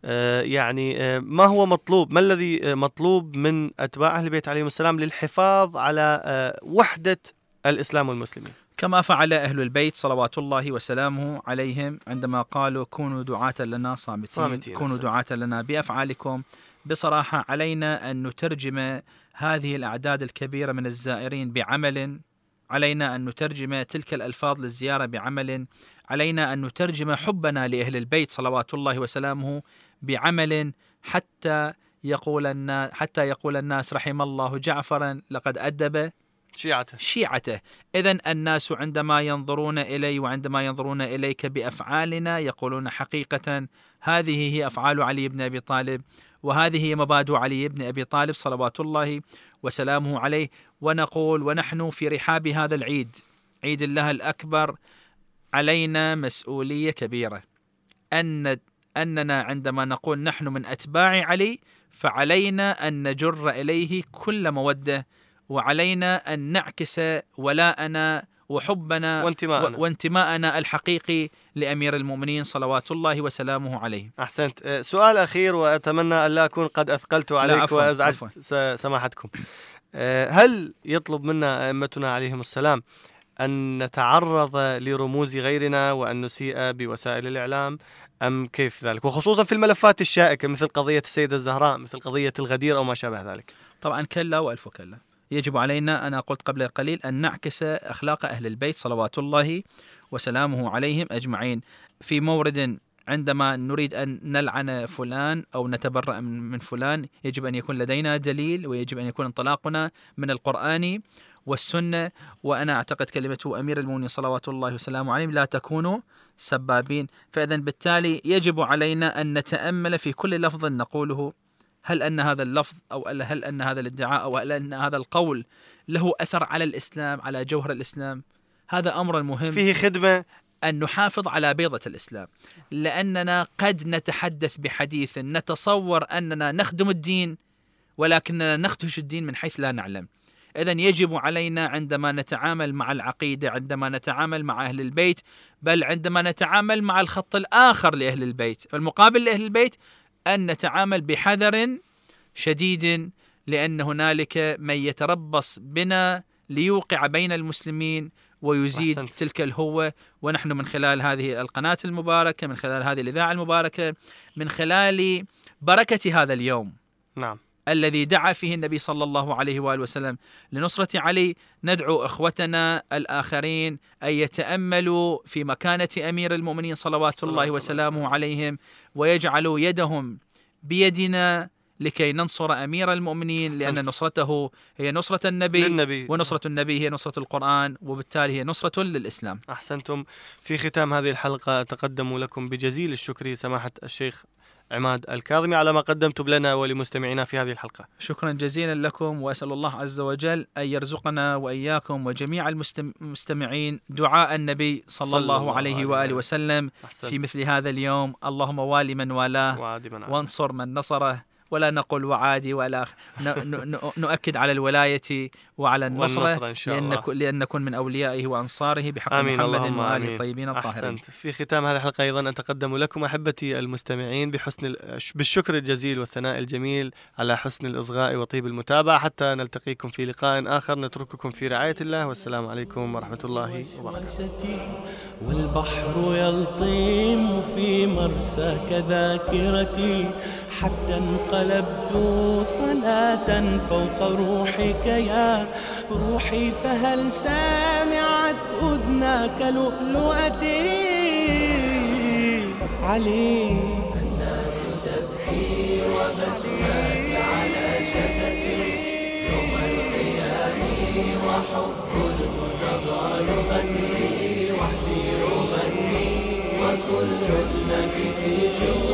يعني ما هو مطلوب، ما الذي مطلوب من أتباع أهل البيت عليهم السلام للحفاظ على وحدة الإسلام والمسلمين؟ كما فعل أهل البيت صلوات الله وسلامه عليهم عندما قالوا كونوا دعاة لنا صامتين, صامتين كونوا دعاة لنا بأفعالكم. بصراحة علينا أن نترجم هذه الأعداد الكبيرة من الزائرين بعمل، علينا أن نترجم تلك الألفاظ للزيارة بعمل، علينا أن نترجم حبنا لأهل البيت صلوات الله وسلامه بعمل، حتى يقول الناس حتى يقول الناس رحم الله جعفرا لقد أدب شيعته شيعته. إذن الناس عندما ينظرون إلي وعندما ينظرون إليك بأفعالنا يقولون حقيقة هذه هي أفعال علي بن أبي طالب، وهذه هي مبادئ علي بن أبي طالب صلوات الله وسلامه عليه. ونقول ونحن في رحاب هذا العيد، عيد الله الأكبر، علينا مسؤولية كبيرة أن أننا عندما نقول نحن من أتباع علي فعلينا أن نجر إليه كل مودة، وعلينا أن نعكس ولاءنا وحبنا وانتماءنا, وانتماءنا الحقيقي لأمير المؤمنين صلوات الله وسلامه عليه. أحسنت. سؤال أخير وأتمنى أن لا أكون قد أثقلت عليك وأزعجت سماحتكم. هل يطلب منا أئمتنا عليهم السلام أن نتعرض لرموز غيرنا وأن نسيء بوسائل الإعلام أم كيف ذلك، وخصوصا في الملفات الشائكة مثل قضية السيدة الزهراء، مثل قضية الغدير أو ما شابه ذلك؟ طبعا كلا وألف كلا. يجب علينا، أنا قلت قبل قليل، أن نعكس أخلاق أهل البيت صلوات الله وسلامه عليهم أجمعين. في مورد عندما نريد أن نلعن فلان أو نتبرأ من فلان يجب أن يكون لدينا دليل، ويجب أن يكون انطلاقنا من القرآن والسنة. وأنا أعتقد كلمة أمير المؤمنين صلوات الله وسلامه عليهم لا تكونوا سبابين. فإذن بالتالي يجب علينا أن نتأمل في كل لفظ نقوله، هل أن هذا اللفظ أو هل أن هذا الادعاء أو هل أن هذا القول له أثر على الإسلام، على جوهر الإسلام. هذا أمر مهم، فيه خدمة أن نحافظ على بيضة الإسلام، لأننا قد نتحدث بحديث نتصور أننا نخدم الدين ولكننا نخدش الدين من حيث لا نعلم. إذن يجب علينا عندما نتعامل مع العقيدة، عندما نتعامل مع أهل البيت، بل عندما نتعامل مع الخط الآخر لأهل البيت المقابل لأهل البيت، أن نتعامل بحذر شديد، لأن هنالك من يتربص بنا ليوقع بين المسلمين ويزيد أحسنت. تلك الهوة. ونحن من خلال هذه القناة المباركة، من خلال هذه الإذاعة المباركة، من خلال بركة هذا اليوم، نعم، الذي دعا فيه النبي صلى الله عليه وآله وسلم لنصرة علي، ندعو إخوتنا الآخرين أن يتأملوا في مكانة أمير المؤمنين صلوات الله وسلامه عليهم، ويجعلوا يدهم بيدنا لكي ننصر أمير المؤمنين، لأن نصرته هي نصرة النبي للنبي. ونصرة النبي هي نصرة القرآن، وبالتالي هي نصرة للإسلام. أحسنتم. في ختام هذه الحلقة أتقدم لكم بجزيل الشكر سماحة الشيخ عماد الكاظمي على ما قدمتم لنا ولمستمعينا في هذه الحلقة. شكرا جزيلا لكم، وأسأل الله عز وجل أن يرزقنا وإياكم وجميع المستمعين دعاء النبي صلى, صلى الله, الله عليه وآله وسلم أحسنت. في مثل هذا اليوم. اللهم والي من والاه وانصر من نصره، ولا نقول وعادي، ولا نؤكد على الولاية وعلى النصرة، لأن لأن نكون من أوليائه وأنصاره بحق آمين محمد وآله الطيبين الطاهرين. في ختام هذه الحلقة أيضا أتقدم لكم أحبتي المستمعين بحسن بالشكر الجزيل والثناء الجميل على حسن الإصغاء وطيب المتابعة، حتى نلتقيكم في لقاء آخر. نترككم في رعاية الله، والسلام عليكم ورحمة الله وبركاته. والبحر يلطم في مرسى كذاكرتي، حتى انقلبت صلاة فوق روحك يا روحي، فهل سامعت أذناك لؤلؤتي علي؟ الناس تبكي وبسمات على شفتي يوم القيام، وحب المتضى لغتي، وحدي أغني وكل الناس في شغل